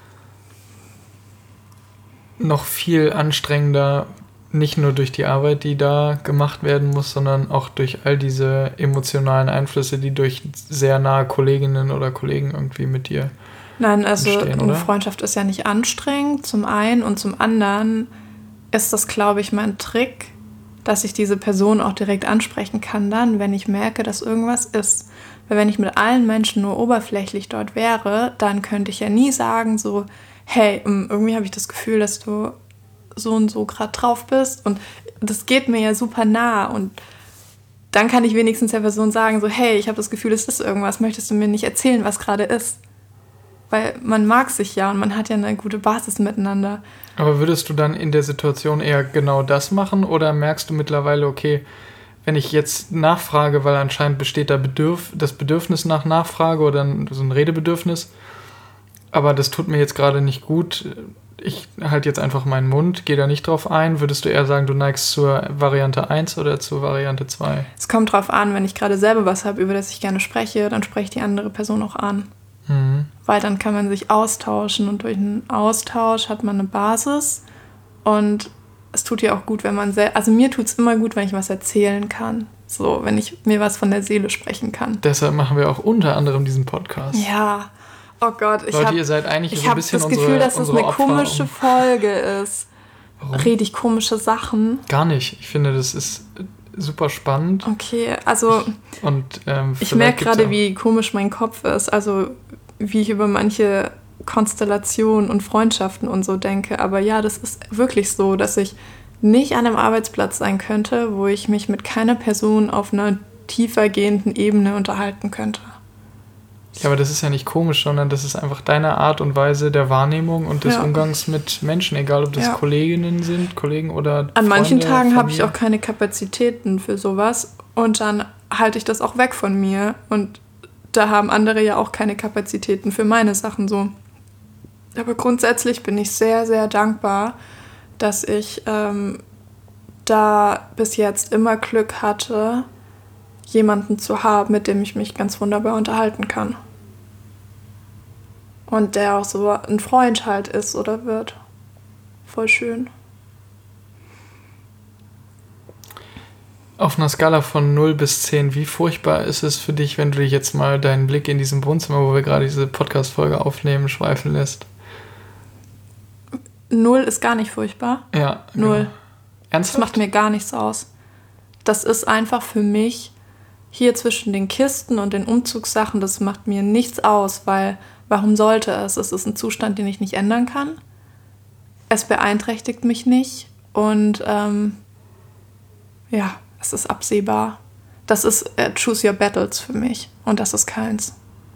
noch viel anstrengender, nicht nur durch die Arbeit, die da gemacht werden muss, sondern auch durch all diese emotionalen Einflüsse, die durch sehr nahe Kolleginnen oder Kollegen irgendwie mit dir Nein, also entstehen, eine oder? Freundschaft ist ja nicht anstrengend, zum einen, und zum anderen ist das, glaube ich, mein Trick, dass ich diese Person auch direkt ansprechen kann dann, wenn ich merke, dass irgendwas ist. Weil wenn ich mit allen Menschen nur oberflächlich dort wäre, dann könnte ich ja nie sagen so, hey, irgendwie habe ich das Gefühl, dass du so und so gerade drauf bist, und das geht mir ja super nah, und dann kann ich wenigstens der Person sagen so, hey, ich habe das Gefühl, es ist irgendwas, möchtest du mir nicht erzählen, was gerade ist? Weil man mag sich ja und man hat ja eine gute Basis miteinander. Aber würdest du dann in der Situation eher genau das machen, oder merkst du mittlerweile, okay, wenn ich jetzt nachfrage, weil anscheinend besteht da das Bedürfnis nach Nachfrage oder so ein Redebedürfnis, aber das tut mir jetzt gerade nicht gut, ich halte jetzt einfach meinen Mund, gehe da nicht drauf ein, würdest du eher sagen, du neigst zur Variante 1 oder zur Variante 2? Es kommt drauf an, wenn ich gerade selber was habe, über das ich gerne spreche, dann spreche ich die andere Person auch an. Mhm. Weil dann kann man sich austauschen, und durch einen Austausch hat man eine Basis, und es tut ja auch gut, wenn man also mir tut es immer gut, wenn ich was erzählen kann. So, wenn ich mir was von der Seele sprechen kann. Deshalb machen wir auch unter anderem diesen Podcast. Ja. Oh Gott, Leute, ihr seid eigentlich so ein bisschen das Gefühl, dass das eine Opfer. komische Folge ist. Warum? Rede ich komische Sachen? Gar nicht. Ich finde, das ist super spannend. Okay, also ich merke gerade, wie komisch mein Kopf ist. Also wie ich über manche Konstellationen und Freundschaften und so denke. Aber ja, das ist wirklich so, dass ich nicht an einem Arbeitsplatz sein könnte, wo ich mich mit keiner Person auf einer tiefer gehenden Ebene unterhalten könnte. Ja, aber das ist ja nicht komisch, sondern das ist einfach deine Art und Weise der Wahrnehmung und des Umgangs mit Menschen, egal ob das Kolleginnen sind, Kollegen oder Freunde. An manchen Tagen habe ich auch keine Kapazitäten für sowas, und dann halte ich das auch weg von mir, und da haben andere ja auch keine Kapazitäten für meine Sachen so. Aber grundsätzlich bin ich sehr, sehr dankbar, dass ich da bis jetzt immer Glück hatte, jemanden zu haben, mit dem ich mich ganz wunderbar unterhalten kann. Und der auch so ein Freund halt ist oder wird. Voll schön. Auf einer Skala von 0 bis 10, wie furchtbar ist es für dich, wenn du dich jetzt mal deinen Blick in diesem Wohnzimmer, wo wir gerade diese Podcast-Folge aufnehmen, schweifen lässt? 0 ist gar nicht furchtbar. Ja. 0. Genau. Ernsthaft? Das macht mir gar nichts aus. Das ist einfach für mich hier zwischen den Kisten und den Umzugssachen, das macht mir nichts aus, weil warum sollte es? Es ist ein Zustand, den ich nicht ändern kann. Es beeinträchtigt mich nicht und ja, es ist absehbar. Das ist Choose Your Battles für mich und das ist keins.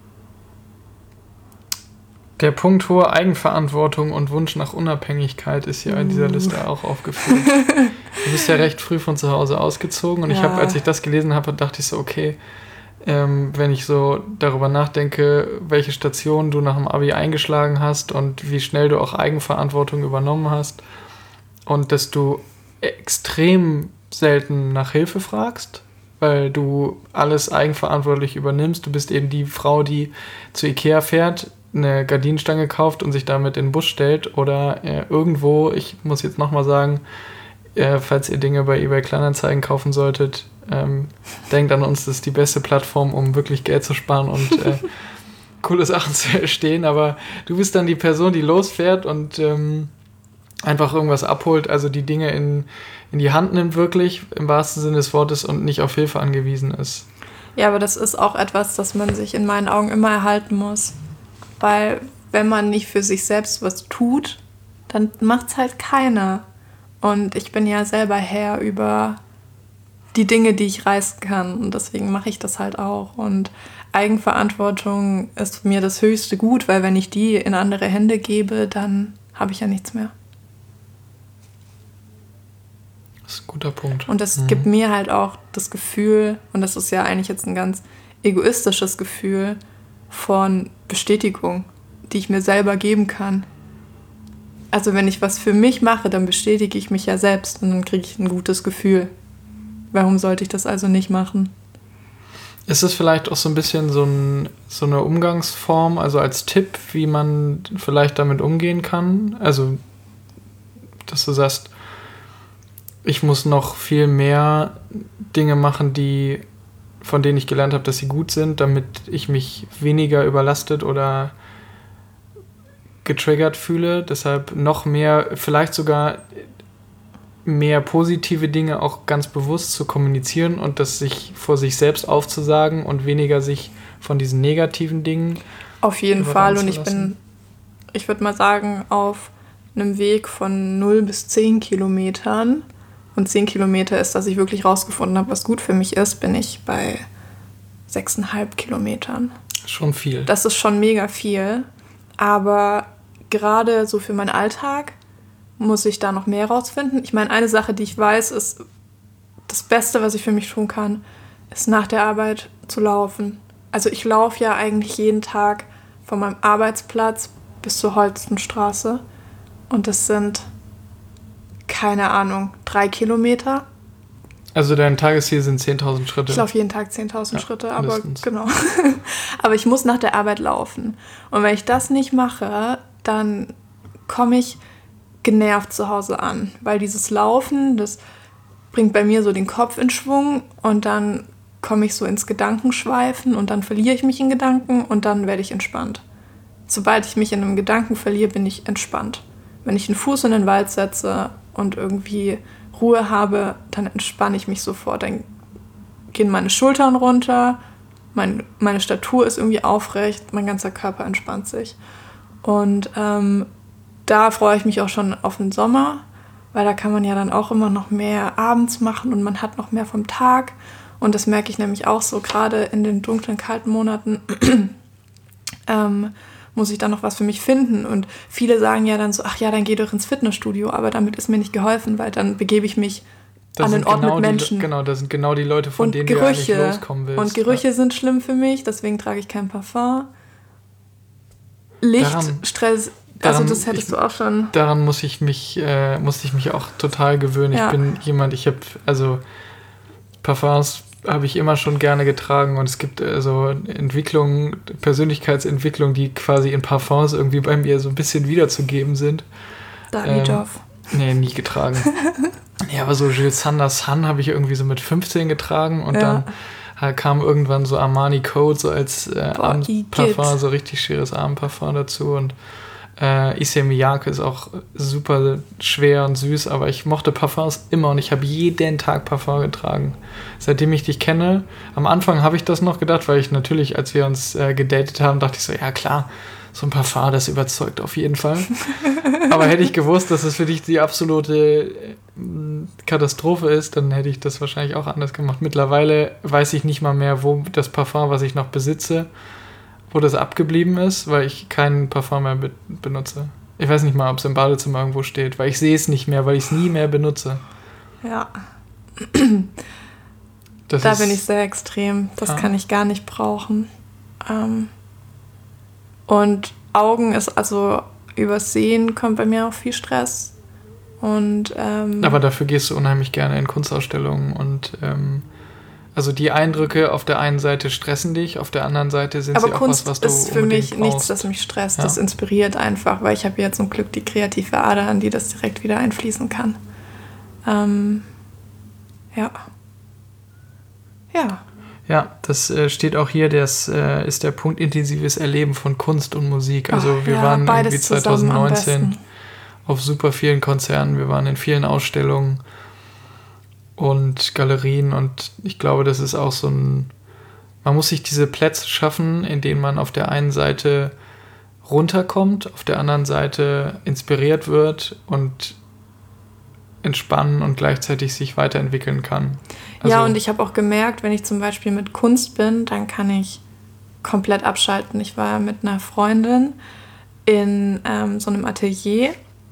Der Punkt hohe Eigenverantwortung und Wunsch nach Unabhängigkeit ist hier in dieser Liste auch aufgeführt. Du bist ja recht früh von zu Hause ausgezogen und ich habe, als ich das gelesen habe, dachte ich so, okay, wenn ich so darüber nachdenke, welche Station du nach dem Abi eingeschlagen hast und wie schnell du auch Eigenverantwortung übernommen hast und dass du extrem selten nach Hilfe fragst, weil du alles eigenverantwortlich übernimmst. Du bist eben die Frau, die zu Ikea fährt, eine Gardinenstange kauft und sich damit in den Bus stellt oder irgendwo, ich muss jetzt nochmal sagen, falls ihr Dinge bei eBay Kleinanzeigen kaufen solltet, denkt an uns, das ist die beste Plattform, um wirklich Geld zu sparen und coole Sachen zu erstehen, aber du bist dann die Person, die losfährt und einfach irgendwas abholt, also die Dinge in die Hand nimmt wirklich, im wahrsten Sinne des Wortes und nicht auf Hilfe angewiesen ist. Ja, aber das ist auch etwas, das man sich in meinen Augen immer erhalten muss. Weil wenn man nicht für sich selbst was tut, dann macht es halt keiner. Und ich bin ja selber Herr über die Dinge, die ich reißen kann. Und deswegen mache ich das halt auch. Und Eigenverantwortung ist mir das höchste Gut, weil wenn ich die in andere Hände gebe, dann habe ich ja nichts mehr. Das ist ein guter Punkt. Und das gibt mir halt auch das Gefühl, und das ist ja eigentlich jetzt ein ganz egoistisches Gefühl, von Bestätigung, die ich mir selber geben kann. Also wenn ich was für mich mache, dann bestätige ich mich ja selbst und dann kriege ich ein gutes Gefühl. Warum sollte ich das also nicht machen? Ist es vielleicht auch so ein bisschen so eine Umgangsform, also als Tipp, wie man vielleicht damit umgehen kann? Also, dass du sagst, ich muss noch viel mehr Dinge machen, von denen ich gelernt habe, dass sie gut sind, damit ich mich weniger überlastet oder getriggert fühle. Deshalb noch mehr, vielleicht sogar mehr positive Dinge auch ganz bewusst zu kommunizieren und das sich vor sich selbst aufzusagen und weniger sich von diesen negativen Dingen auf jeden Fall. Und ich würde mal sagen, auf einem Weg von 0 bis 10 Kilometern. Und 10 Kilometer ist, dass ich wirklich rausgefunden habe, was gut für mich ist, bin ich bei 6,5 Kilometern. Schon viel. Das ist schon mega viel. Aber gerade so für meinen Alltag muss ich da noch mehr rausfinden. Ich meine, eine Sache, die ich weiß, ist, das Beste, was ich für mich tun kann, ist nach der Arbeit zu laufen. Also ich laufe ja eigentlich jeden Tag von meinem Arbeitsplatz bis zur Holstenstraße. Und das sind, keine Ahnung, 3 Kilometer. Also dein Tagesziel sind 10.000 Schritte. Ich laufe jeden Tag 10.000 Schritte, aber mindestens. genau. Aber ich muss nach der Arbeit laufen. Und wenn ich das nicht mache, dann komme ich genervt zu Hause an. Weil dieses Laufen, das bringt bei mir so den Kopf in Schwung und dann komme ich so ins Gedankenschweifen und dann verliere ich mich in Gedanken und dann werde ich entspannt. Sobald ich mich in einem Gedanken verliere, bin ich entspannt. Wenn ich einen Fuß in den Wald setze und irgendwie Ruhe habe, dann entspanne ich mich sofort. Dann gehen meine Schultern runter, meine Statur ist irgendwie aufrecht, mein ganzer Körper entspannt sich. Und da freue ich mich auch schon auf den Sommer, weil da kann man ja dann auch immer noch mehr abends machen und man hat noch mehr vom Tag. Und das merke ich nämlich auch so, gerade in den dunklen, kalten Monaten muss ich dann noch was für mich finden. Und viele sagen ja dann so, ach ja, dann geh doch ins Fitnessstudio. Aber damit ist mir nicht geholfen, weil dann begebe ich mich an den Ort mit Menschen. Genau, das sind genau die Leute, von denen du eigentlich loskommen willst. Und Gerüche sind schlimm für mich, deswegen trage ich kein Parfum. Licht, Stress, also das hättest du auch schon. Daran musste ich mich auch total gewöhnen. Ja. Ich bin jemand, Parfums habe ich immer schon gerne getragen und es gibt Persönlichkeitsentwicklung, die quasi in Parfums irgendwie bei mir so ein bisschen wiederzugeben sind. Davidoff. Nee, nie getragen. Ja, aber so Jules Sanders Sun habe ich irgendwie so mit 15 getragen und dann kam irgendwann so Armani Code so als Abendparfum, so richtig schweres Abendparfum dazu und Issey Miyake ist auch super schwer und süß, aber ich mochte Parfums immer und ich habe jeden Tag Parfum getragen. Seitdem ich dich kenne, am Anfang habe ich das noch gedacht, weil ich natürlich, als wir uns gedatet haben, dachte ich so, ja klar, so ein Parfum, das überzeugt auf jeden Fall. Aber hätte ich gewusst, dass es für dich die absolute Katastrophe ist, dann hätte ich das wahrscheinlich auch anders gemacht. Mittlerweile weiß ich nicht mal mehr, wo das Parfum, was ich noch besitze, wo das abgeblieben ist, weil ich keinen Parfum mehr benutze. Ich weiß nicht mal, ob es im Badezimmer irgendwo steht, weil ich sehe es nicht mehr, weil ich es nie mehr benutze. Ja. Da bin ich sehr extrem. Das kann ich gar nicht brauchen. Und Augen ist, also übers Sehen kommt bei mir auch viel Stress. Und, aber dafür gehst du unheimlich gerne in Kunstausstellungen und also die Eindrücke auf der einen Seite stressen dich, auf der anderen Seite sind sie auch Kunst was du ist für mich nichts, das mich stresst. Ja. Das inspiriert einfach, weil ich habe ja zum Glück die kreative Ader, an die das direkt wieder einfließen kann. Ja. Ja. Ja, das steht auch hier, das ist der Punkt intensives Erleben von Kunst und Musik. Also wir waren irgendwie 2019 auf super vielen Konzerten, wir waren in vielen Ausstellungen und Galerien und ich glaube, das ist auch so man muss sich diese Plätze schaffen, in denen man auf der einen Seite runterkommt, auf der anderen Seite inspiriert wird und entspannen und gleichzeitig sich weiterentwickeln kann. Also, ja, und ich habe auch gemerkt, wenn ich zum Beispiel mit Kunst bin, dann kann ich komplett abschalten. Ich war mit einer Freundin in so einem Atelier,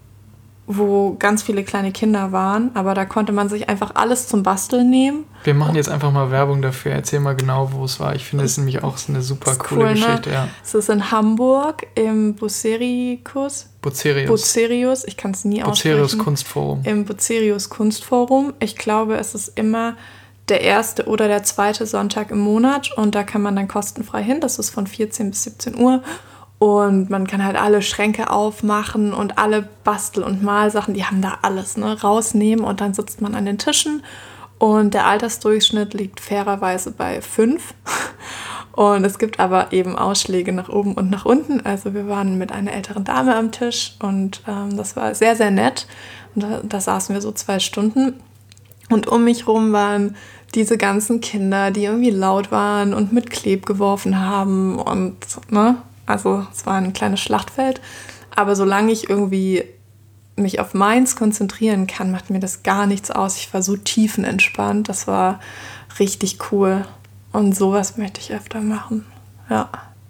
wo ganz viele kleine Kinder waren, aber da konnte man sich einfach alles zum Basteln nehmen. Wir machen jetzt einfach mal Werbung dafür. Erzähl mal genau, wo es war. Ich finde es nämlich auch eine super coole Geschichte. Ne? Ja. Es ist in Hamburg im Bucerius. Ich kann es nie aussprechen. Bucerius Kunstforum. Im Bucerius Kunstforum. Ich glaube, es ist immer der erste oder der zweite Sonntag im Monat und da kann man dann kostenfrei hin. Das ist von 14 bis 17 Uhr. Und man kann halt alle Schränke aufmachen und alle Bastel- und Malsachen, die haben da alles, ne, rausnehmen und dann sitzt man an den Tischen und der Altersdurchschnitt liegt fairerweise bei 5. Und es gibt aber eben Ausschläge nach oben und nach unten. Also wir waren mit einer älteren Dame am Tisch und das war sehr, sehr nett. Und da saßen wir so 2 Stunden und um mich rum waren diese ganzen Kinder, die irgendwie laut waren und mit Kleb geworfen haben und, ne, also es war ein kleines Schlachtfeld, aber solange ich irgendwie mich auf meins konzentrieren kann, macht mir das gar nichts aus. Ich war so tiefenentspannt, das war richtig cool und sowas möchte ich öfter machen, ja.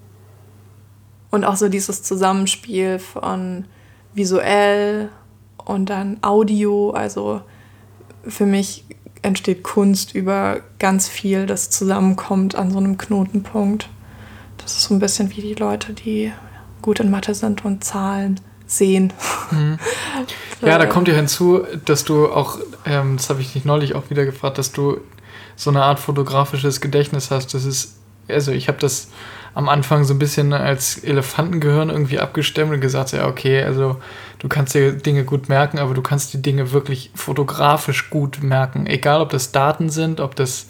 Und auch so dieses Zusammenspiel von visuell und dann Audio, also für mich entsteht Kunst über ganz viel, das zusammenkommt an so einem Knotenpunkt. Das ist so ein bisschen wie die Leute, die gut in Mathe sind und Zahlen sehen. Mhm. Ja, da kommt ja hinzu, dass du auch, das habe ich dich neulich auch wieder gefragt, dass du so eine Art fotografisches Gedächtnis hast. Das ist, also ich habe das am Anfang so ein bisschen als Elefantengehirn irgendwie abgestimmt und gesagt, ja okay, also du kannst dir Dinge gut merken, aber du kannst die Dinge wirklich fotografisch gut merken. Egal, ob das Daten sind, ob das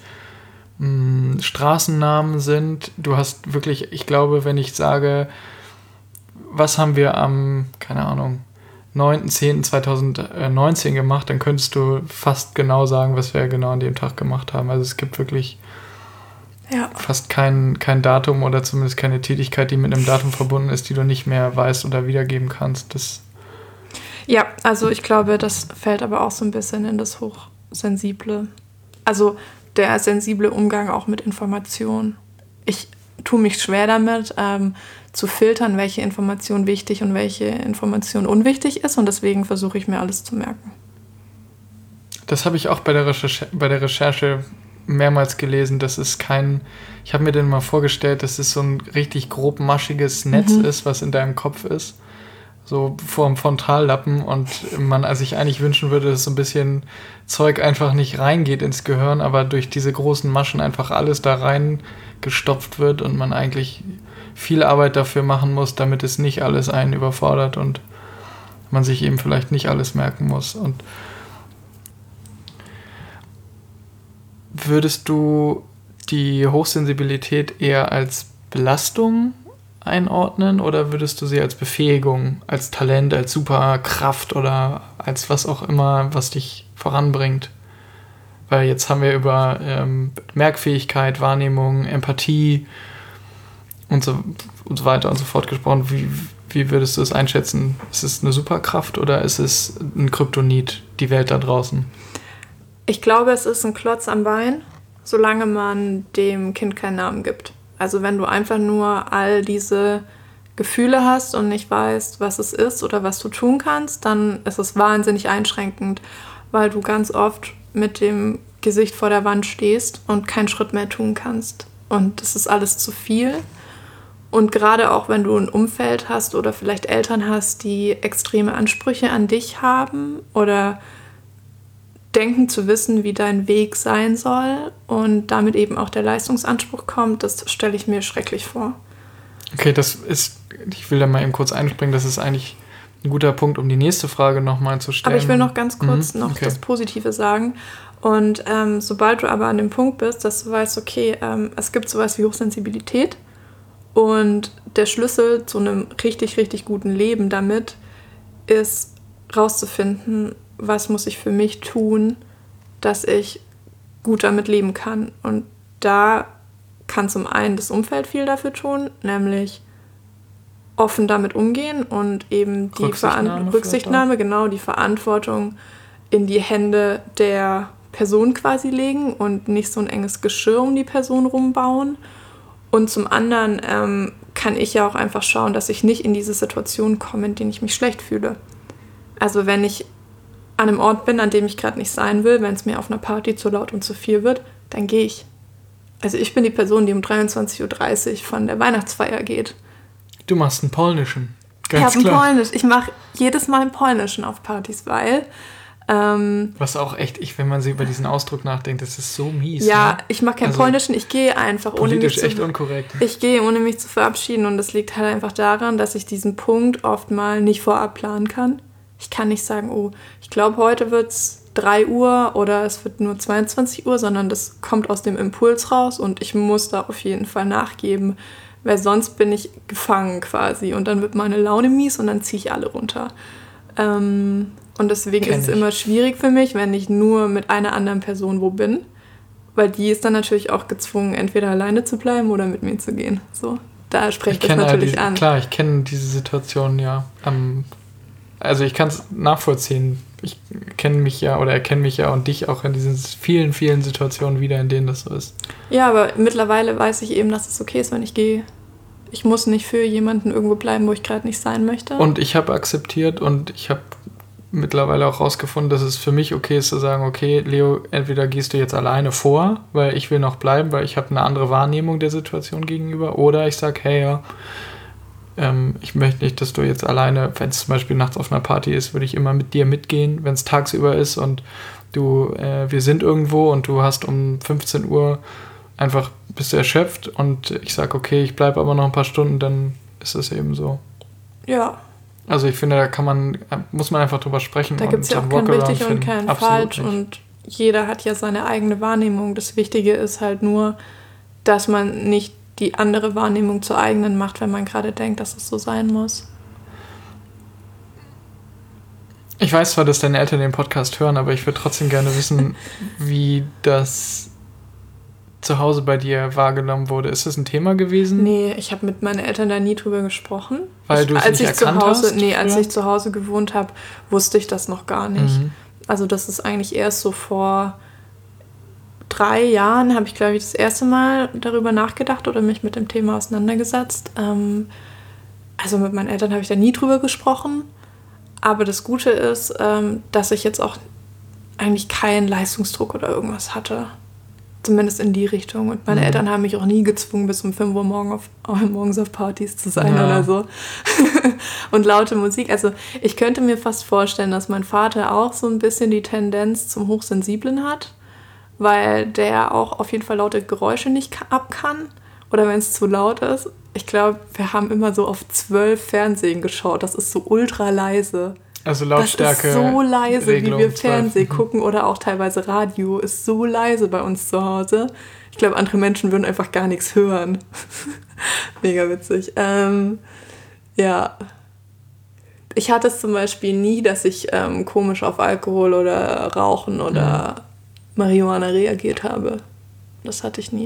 Straßennamen sind. Du hast wirklich, ich glaube, wenn ich sage, was haben wir am, keine Ahnung, 9.10.2019 gemacht, dann könntest du fast genau sagen, was wir genau an dem Tag gemacht haben. Also es gibt wirklich fast kein Datum oder zumindest keine Tätigkeit, die mit einem Datum verbunden ist, die du nicht mehr weißt oder wiedergeben kannst. Ja, also ich glaube, das fällt aber auch so ein bisschen in das Hochsensible. Also der sensible Umgang auch mit Informationen. Ich tue mich schwer damit, zu filtern, welche Information wichtig und welche Information unwichtig ist und deswegen versuche ich mir alles zu merken. Das habe ich auch bei der Recherche mehrmals gelesen, dass es ich habe mir den mal vorgestellt, dass es so ein richtig grob maschiges Netz ist, was in deinem Kopf ist. So vor dem Frontallappen und man sich eigentlich wünschen würde, dass so ein bisschen Zeug einfach nicht reingeht ins Gehirn, aber durch diese großen Maschen einfach alles da rein gestopft wird und man eigentlich viel Arbeit dafür machen muss, damit es nicht alles einen überfordert und man sich eben vielleicht nicht alles merken muss. Und würdest du die Hochsensibilität eher als Belastung einordnen oder würdest du sie als Befähigung, als Talent, als Superkraft oder als was auch immer, was dich voranbringt? Weil jetzt haben wir über Merkfähigkeit, Wahrnehmung, Empathie und so weiter und so fort gesprochen. Wie würdest du es einschätzen? Ist es eine Superkraft oder ist es ein Kryptonit, die Welt da draußen? Ich glaube, es ist ein Klotz am Bein, solange man dem Kind keinen Namen gibt. Also wenn du einfach nur all diese Gefühle hast und nicht weißt, was es ist oder was du tun kannst, dann ist es wahnsinnig einschränkend, weil du ganz oft mit dem Gesicht vor der Wand stehst und keinen Schritt mehr tun kannst. Und das ist alles zu viel. Und gerade auch, wenn du ein Umfeld hast oder vielleicht Eltern hast, die extreme Ansprüche an dich haben oder denken zu wissen, wie dein Weg sein soll und damit eben auch der Leistungsanspruch kommt, das stelle ich mir schrecklich vor. Okay, ich will da mal eben kurz einspringen, das ist eigentlich ein guter Punkt, um die nächste Frage nochmal zu stellen. Aber ich will noch ganz kurz das Positive sagen. Und sobald du aber an dem Punkt bist, dass du weißt, okay, es gibt sowas wie Hochsensibilität und der Schlüssel zu einem richtig, richtig guten Leben damit ist, rauszufinden, was muss ich für mich tun, dass ich gut damit leben kann. Und da kann zum einen das Umfeld viel dafür tun, nämlich offen damit umgehen und eben die Rücksichtnahme, genau, die Verantwortung in die Hände der Person quasi legen und nicht so ein enges Geschirr um die Person rumbauen. Und zum anderen kann ich ja auch einfach schauen, dass ich nicht in diese Situation komme, in denen ich mich schlecht fühle. Also wenn ich an einem Ort bin, an dem ich gerade nicht sein will, wenn es mir auf einer Party zu laut und zu viel wird, dann gehe ich. Also ich bin die Person, die um 23.30 Uhr von der Weihnachtsfeier geht. Du machst einen polnischen. Ganz klar. Polnisch. Ich mache jedes Mal einen polnischen auf Partys, weil... was auch echt, wenn man über diesen Ausdruck nachdenkt, das ist so mies. Ja, ne? Ich mache keinen polnischen, ich gehe einfach ohne mich politisch echt unkorrekt. Ich gehe ohne mich zu verabschieden und das liegt halt einfach daran, dass ich diesen Punkt oft mal nicht vorab planen kann. Ich kann nicht sagen, oh, ich glaube, heute wird es 3 Uhr oder es wird nur 22 Uhr, sondern das kommt aus dem Impuls raus und ich muss da auf jeden Fall nachgeben, weil sonst bin ich gefangen quasi und dann wird meine Laune mies und dann ziehe ich alle runter. Und deswegen ist es immer schwierig für mich, wenn ich nur mit einer anderen Person wo bin, weil die ist dann natürlich auch gezwungen, entweder alleine zu bleiben oder mit mir zu gehen. So, da spreche ich das natürlich an. Klar, ich kenne diese Situation ja. Also ich kann es nachvollziehen. Ich erkenne mich ja und dich auch in diesen vielen, vielen Situationen wieder, in denen das so ist. Ja, aber mittlerweile weiß ich eben, dass es okay ist, wenn ich gehe. Ich muss nicht für jemanden irgendwo bleiben, wo ich gerade nicht sein möchte. Und ich habe akzeptiert und ich habe mittlerweile auch rausgefunden, dass es für mich okay ist zu sagen, okay, Leo, entweder gehst du jetzt alleine vor, weil ich will noch bleiben, weil ich habe eine andere Wahrnehmung der Situation gegenüber, oder ich sage, hey, ja, ich möchte nicht, dass du jetzt alleine, wenn es zum Beispiel nachts auf einer Party ist, würde ich immer mit dir mitgehen, wenn es tagsüber ist und wir sind irgendwo und du hast um 15 Uhr einfach bist du erschöpft und ich sage, okay, ich bleibe aber noch ein paar Stunden, dann ist es eben so. Ja. Also ich finde, muss man einfach drüber sprechen. Da gibt es ja auch kein richtig und kein falsch und jeder hat ja seine eigene Wahrnehmung. Das Wichtige ist halt nur, dass man nicht die andere Wahrnehmung zur eigenen macht, wenn man gerade denkt, dass es so sein muss. Ich weiß zwar, dass deine Eltern den Podcast hören, aber ich würde trotzdem gerne wissen, wie das zu Hause bei dir wahrgenommen wurde. Ist das ein Thema gewesen? Nee, ich habe mit meinen Eltern da nie drüber gesprochen. Weil du es nicht erkannt hast? Nee, als ich zu Hause gewohnt habe, wusste ich das noch gar nicht. Mhm. Also das ist eigentlich erst so vor 3 Jahren habe ich, glaube ich, das erste Mal darüber nachgedacht oder mich mit dem Thema auseinandergesetzt. Also mit meinen Eltern habe ich da nie drüber gesprochen. Aber das Gute ist, dass ich jetzt auch eigentlich keinen Leistungsdruck oder irgendwas hatte. Zumindest in die Richtung. Und meine Eltern haben mich auch nie gezwungen, bis um 5 Uhr morgens auf Partys zu sein oder so. Und laute Musik. Also ich könnte mir fast vorstellen, dass mein Vater auch so ein bisschen die Tendenz zum Hochsensiblen hat, weil der auch auf jeden Fall laute Geräusche nicht ab kann. Oder wenn es zu laut ist. Ich glaube, wir haben immer so auf 12 Fernsehen geschaut. Das ist so ultra leise. Also Lautstärke. Das ist so leise, Regelung wie wir 12. Fernsehen gucken oder auch teilweise Radio, ist so leise bei uns zu Hause. Ich glaube, andere Menschen würden einfach gar nichts hören. Mega witzig. Ja. Ich hatte es zum Beispiel nie, dass ich komisch auf Alkohol oder Rauchen oder Marihuana reagiert habe. Das hatte ich nie.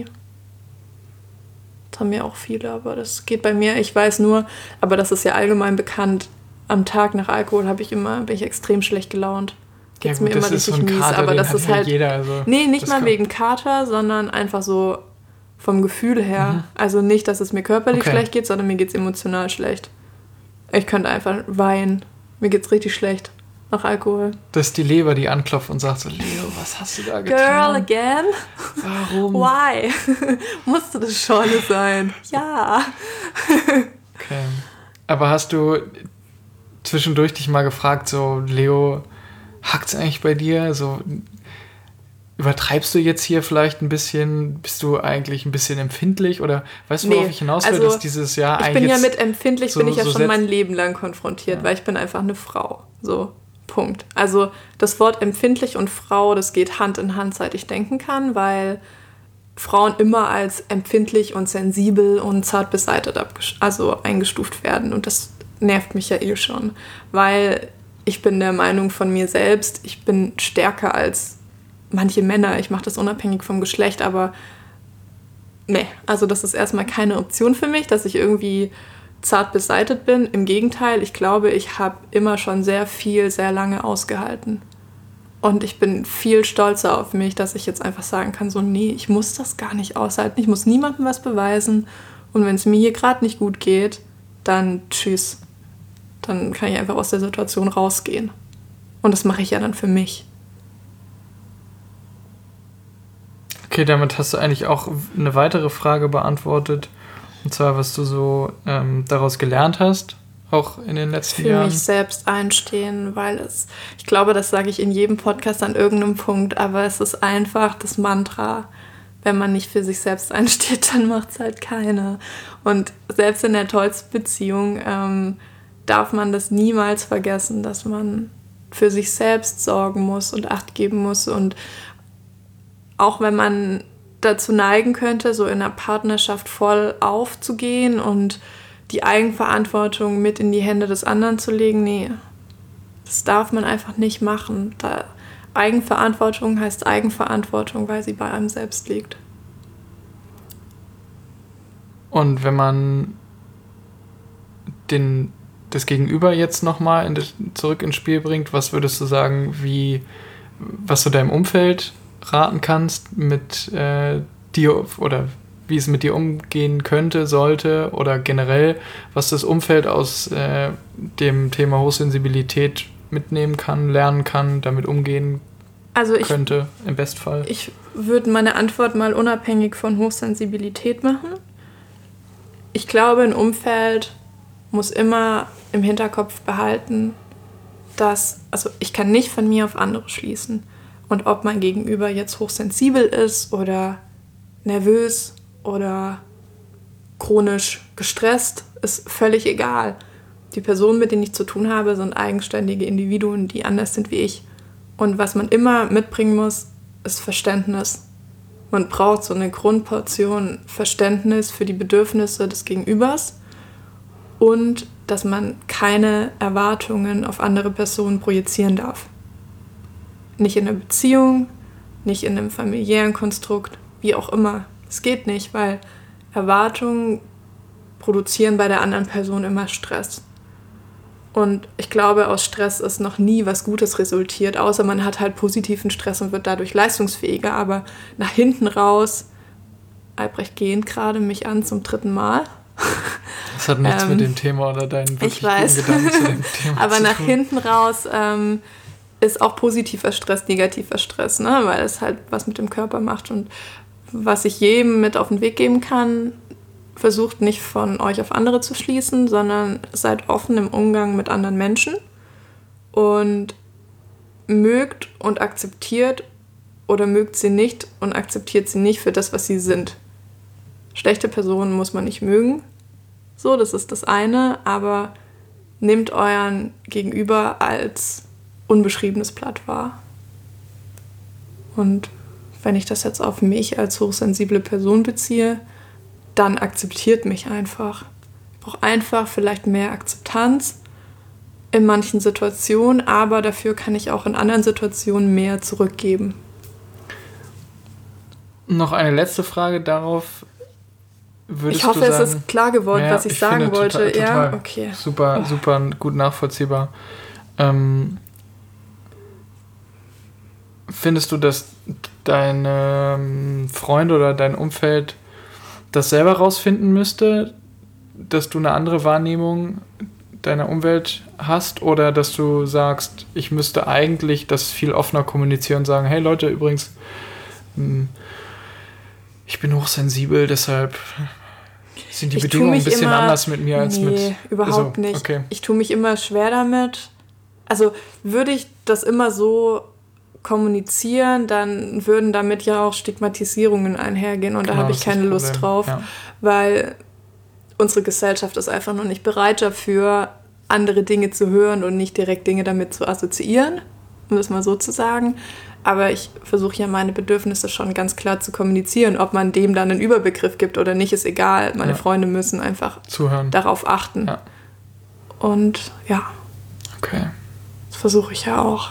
Das haben ja auch viele, aber das geht bei mir. Ich weiß nur, aber das ist ja allgemein bekannt, am Tag nach Alkohol bin ich extrem schlecht gelaunt. Geht's mir immer richtig mies. Kater, aber das ist halt. Jeder, also Nee, nicht mal wegen Kater, sondern einfach so vom Gefühl her. Also nicht, dass es mir körperlich schlecht geht, sondern mir geht's emotional schlecht. Ich könnte einfach weinen. Mir geht's richtig schlecht nach Alkohol. Das ist die Leber, die anklopft und sagt so, Leo, was hast du da getan? Girl, again? Warum? Why? Musste das Schorle sein? Ja. Okay. Aber hast du zwischendurch dich mal gefragt, so, Leo, hackt's eigentlich bei dir? So, übertreibst du jetzt hier vielleicht ein bisschen? Bist du eigentlich ein bisschen empfindlich? Oder weißt du, worauf ich hinaus will, dass dieses Jahr eigentlich. Ich bin ja mit empfindlich, bin ich ja schon mein Leben lang konfrontiert, Ja. weil ich bin einfach eine Frau. So, Punkt. Also das Wort empfindlich und Frau, das geht Hand in Hand, seit ich denken kann, weil Frauen immer als empfindlich und sensibel und zart beseitet eingestuft werden. Und das nervt mich ja eh schon, weil ich bin der Meinung von mir selbst, ich bin stärker als manche Männer. Ich mache das unabhängig vom Geschlecht, aber nee, also das ist erstmal keine Option für mich, dass ich irgendwie zart beseitet bin. Im Gegenteil, ich glaube, ich habe immer schon sehr viel, sehr lange ausgehalten. Und ich bin viel stolzer auf mich, dass ich jetzt einfach sagen kann, so nee, ich muss das gar nicht aushalten, ich muss niemandem was beweisen. Und wenn es mir hier gerade nicht gut geht, dann tschüss. Dann kann ich einfach aus der Situation rausgehen. Und das mache ich ja dann für mich. Okay, damit hast du eigentlich auch eine weitere Frage beantwortet. Und zwar, was du so daraus gelernt hast, auch in den letzten Jahren. Für mich selbst einstehen, weil ich glaube, das sage ich in jedem Podcast an irgendeinem Punkt, aber es ist einfach das Mantra. Wenn man nicht für sich selbst einsteht, dann macht es halt keiner. Und selbst in der tollsten Beziehung darf man das niemals vergessen, dass man für sich selbst sorgen muss und Acht geben muss. Und auch wenn man dazu neigen könnte, so in einer Partnerschaft voll aufzugehen und die Eigenverantwortung mit in die Hände des anderen zu legen, nee, das darf man einfach nicht machen. Eigenverantwortung heißt Eigenverantwortung, weil sie bei einem selbst liegt. Und wenn man das Gegenüber jetzt nochmal zurück ins Spiel bringt, was würdest du sagen, was du deinem Umfeld raten kannst mit dir oder wie es mit dir umgehen könnte, sollte oder generell, was das Umfeld aus dem Thema Hochsensibilität mitnehmen kann, lernen kann, damit umgehen könnte, im Bestfall? Ich würde meine Antwort mal unabhängig von Hochsensibilität machen. Ich glaube, ein Umfeld muss immer im Hinterkopf behalten, also ich kann nicht von mir auf andere schließen. Und ob mein Gegenüber jetzt hochsensibel ist oder nervös oder chronisch gestresst, ist völlig egal. Die Personen, mit denen ich zu tun habe, sind eigenständige Individuen, die anders sind wie ich. Und was man immer mitbringen muss, ist Verständnis. Man braucht so eine Grundportion Verständnis für die Bedürfnisse des Gegenübers und dass man keine Erwartungen auf andere Personen projizieren darf. Nicht in einer Beziehung, nicht in einem familiären Konstrukt, wie auch immer. Es geht nicht, weil Erwartungen produzieren bei der anderen Person immer Stress. Und ich glaube, aus Stress ist noch nie was Gutes resultiert, außer man hat halt positiven Stress und wird dadurch leistungsfähiger. Aber nach hinten raus, Albrecht gähnt gerade mich an zum 3. Mal. Das hat nichts mit dem Thema oder deinen wirklichen Gedanken zu dem Thema aber zu nach tun. hinten raus ist auch positiver Stress negativer Stress, ne? Weil es halt was mit dem Körper macht. Und was ich jedem mit auf den Weg geben kann, versucht nicht von euch auf andere zu schließen, sondern seid offen im Umgang mit anderen Menschen und mögt und akzeptiert oder mögt sie nicht und akzeptiert sie nicht für das, was sie sind. Schlechte Personen muss man nicht mögen, so, das ist das eine, aber nehmt euren Gegenüber als unbeschriebenes Blatt wahr. Und wenn ich das jetzt auf mich als hochsensible Person beziehe, dann akzeptiert mich einfach. Ich brauche einfach vielleicht mehr Akzeptanz in manchen Situationen, aber dafür kann ich auch in anderen Situationen mehr zurückgeben. Noch eine letzte Frage darauf. Würdest ich hoffe, du sagen, es ist klar geworden, ja, was ich sagen wollte. Total. Ja, okay. Super, super gut nachvollziehbar. Findest du, dass deine Freunde oder dein Umfeld das selber rausfinden müsste, dass du eine andere Wahrnehmung deiner Umwelt hast, oder dass du sagst, ich müsste eigentlich das viel offener kommunizieren und sagen, hey Leute, übrigens, ich bin hochsensibel, deshalb sind die Bedingungen ein bisschen anders mit mir als mit... Nee, überhaupt nicht. Okay. Ich tue mich immer schwer damit. Also würde ich das immer so kommunizieren, dann würden damit ja auch Stigmatisierungen einhergehen und da habe ich keine Lust drauf, weil unsere Gesellschaft ist einfach noch nicht bereit dafür, andere Dinge zu hören und nicht direkt Dinge damit zu assoziieren, um das mal so zu sagen. Aber ich versuche ja meine Bedürfnisse schon ganz klar zu kommunizieren. Ob man dem dann einen Überbegriff gibt oder nicht, ist egal. Meine Freunde müssen einfach darauf achten. Ja. Und ja, okay. Das versuche ich ja auch.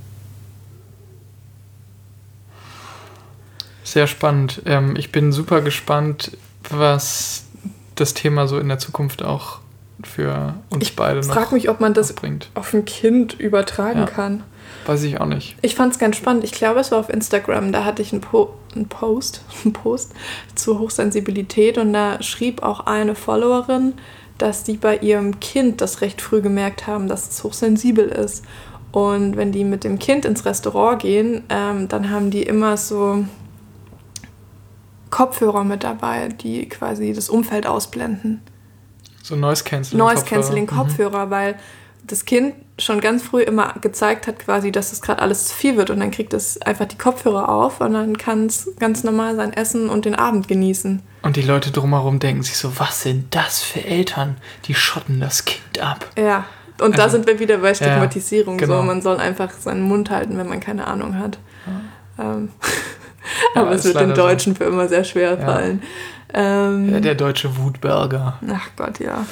Sehr spannend. Ich bin super gespannt, was das Thema so in der Zukunft auch für uns beide noch bringt. Ich frage mich, ob man das auf ein Kind übertragen kann. Weiß ich auch nicht. Ich fand es ganz spannend. Ich glaube, es war auf Instagram. Da hatte ich einen Post zur Hochsensibilität und da schrieb auch eine Followerin, dass die bei ihrem Kind das recht früh gemerkt haben, dass es hochsensibel ist. Und wenn die mit dem Kind ins Restaurant gehen, dann haben die immer so Kopfhörer mit dabei, die quasi das Umfeld ausblenden. So Noise-Canceling-Kopfhörer, weil das Kind schon ganz früh immer gezeigt hat, quasi, dass es gerade alles zu viel wird und dann kriegt es einfach die Kopfhörer auf und dann kann es ganz normal sein Essen und den Abend genießen. Und die Leute drumherum denken sich so, was sind das für Eltern? Die schotten das Kind ab. Ja, und da sind wir wieder bei Stigmatisierung. Ja, genau. So, man soll einfach seinen Mund halten, wenn man keine Ahnung hat. Ja. Aber es wird den Deutschen für immer sehr schwer fallen. Der deutsche Wutbürger. Ach Gott, ja.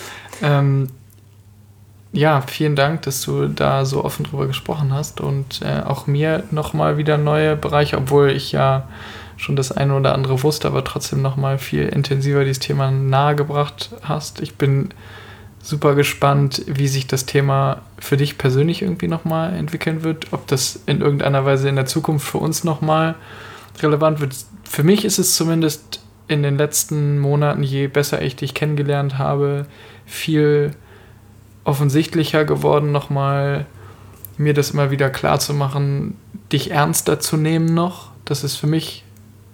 Ja, vielen Dank, dass du da so offen drüber gesprochen hast und auch mir nochmal wieder neue Bereiche, obwohl ich ja schon das eine oder andere wusste, aber trotzdem nochmal viel intensiver dieses Thema nahegebracht hast. Ich bin super gespannt, wie sich das Thema für dich persönlich irgendwie nochmal entwickeln wird, ob das in irgendeiner Weise in der Zukunft für uns nochmal relevant wird. Für mich ist es zumindest in den letzten Monaten, je besser ich dich kennengelernt habe, viel offensichtlicher geworden, nochmal mir das immer wieder klar zu machen, dich ernster zu nehmen noch. Das ist für mich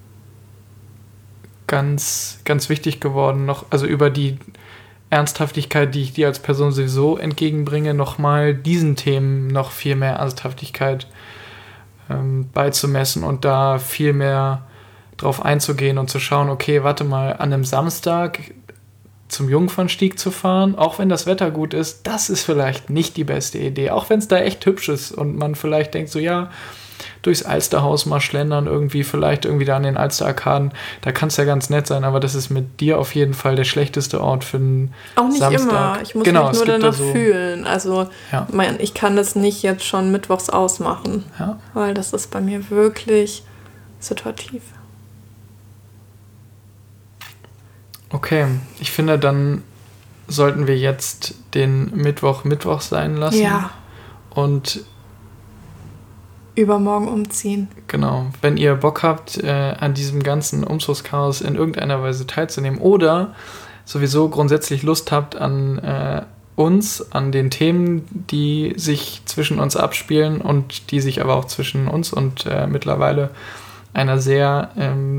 ganz, ganz wichtig geworden, noch, also über die Ernsthaftigkeit, die ich dir als Person sowieso entgegenbringe, nochmal diesen Themen noch viel mehr Ernsthaftigkeit beizumessen und da viel mehr drauf einzugehen und zu schauen, okay, warte mal, an einem Samstag zum Jungfernstieg zu fahren, auch wenn das Wetter gut ist, das ist vielleicht nicht die beste Idee, auch wenn es da echt hübsch ist und man vielleicht denkt so, ja, durchs Alsterhaus mal schlendern, vielleicht irgendwie da an den Alsterarkaden, da kann es ja ganz nett sein, aber das ist mit dir auf jeden Fall der schlechteste Ort für einen Auch nicht Samstag. Immer, ich muss mich nur danach fühlen, also ja. Ich kann das nicht jetzt schon mittwochs ausmachen, weil das ist bei mir wirklich situativ. Okay, ich finde, dann sollten wir jetzt den Mittwoch sein lassen. Ja. Und übermorgen umziehen. Genau. Wenn ihr Bock habt, an diesem ganzen Umzugschaos in irgendeiner Weise teilzunehmen oder sowieso grundsätzlich Lust habt an uns, an den Themen, die sich zwischen uns abspielen und die sich aber auch zwischen uns und mittlerweile einer sehr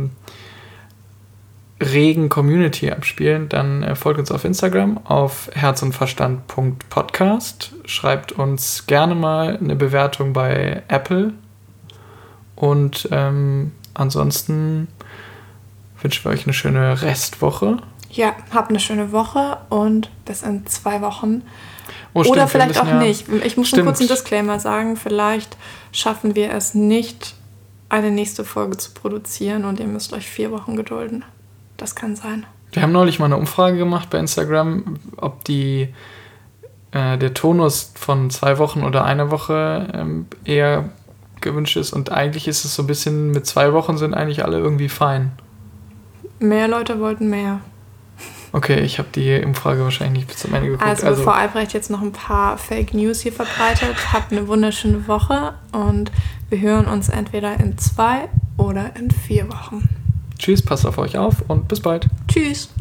regen Community abspielen, dann folgt uns auf Instagram auf herzundverstand.podcast. Schreibt uns gerne mal eine Bewertung bei Apple und ansonsten wünschen wir euch eine schöne Restwoche. Ja, habt eine schöne Woche und bis in 2 Wochen. Oh, stimmt, Oder vielleicht wir auch müssen ja- nicht. Ich muss einen kurzen Disclaimer sagen. Vielleicht schaffen wir es nicht, eine nächste Folge zu produzieren und ihr müsst euch 4 Wochen gedulden. Das kann sein. Wir haben neulich mal eine Umfrage gemacht bei Instagram, ob der Tonus von 2 Wochen oder einer Woche eher gewünscht ist. Und eigentlich ist es so ein bisschen, mit 2 Wochen sind eigentlich alle irgendwie fein. Mehr Leute wollten mehr. Okay, ich habe die Umfrage wahrscheinlich nicht bis zum Ende geguckt. Also bevor Albrecht jetzt noch ein paar Fake News hier verbreitet, habt eine wunderschöne Woche und wir hören uns entweder in 2 oder in 4 Wochen. Tschüss, passt auf euch auf und bis bald. Tschüss.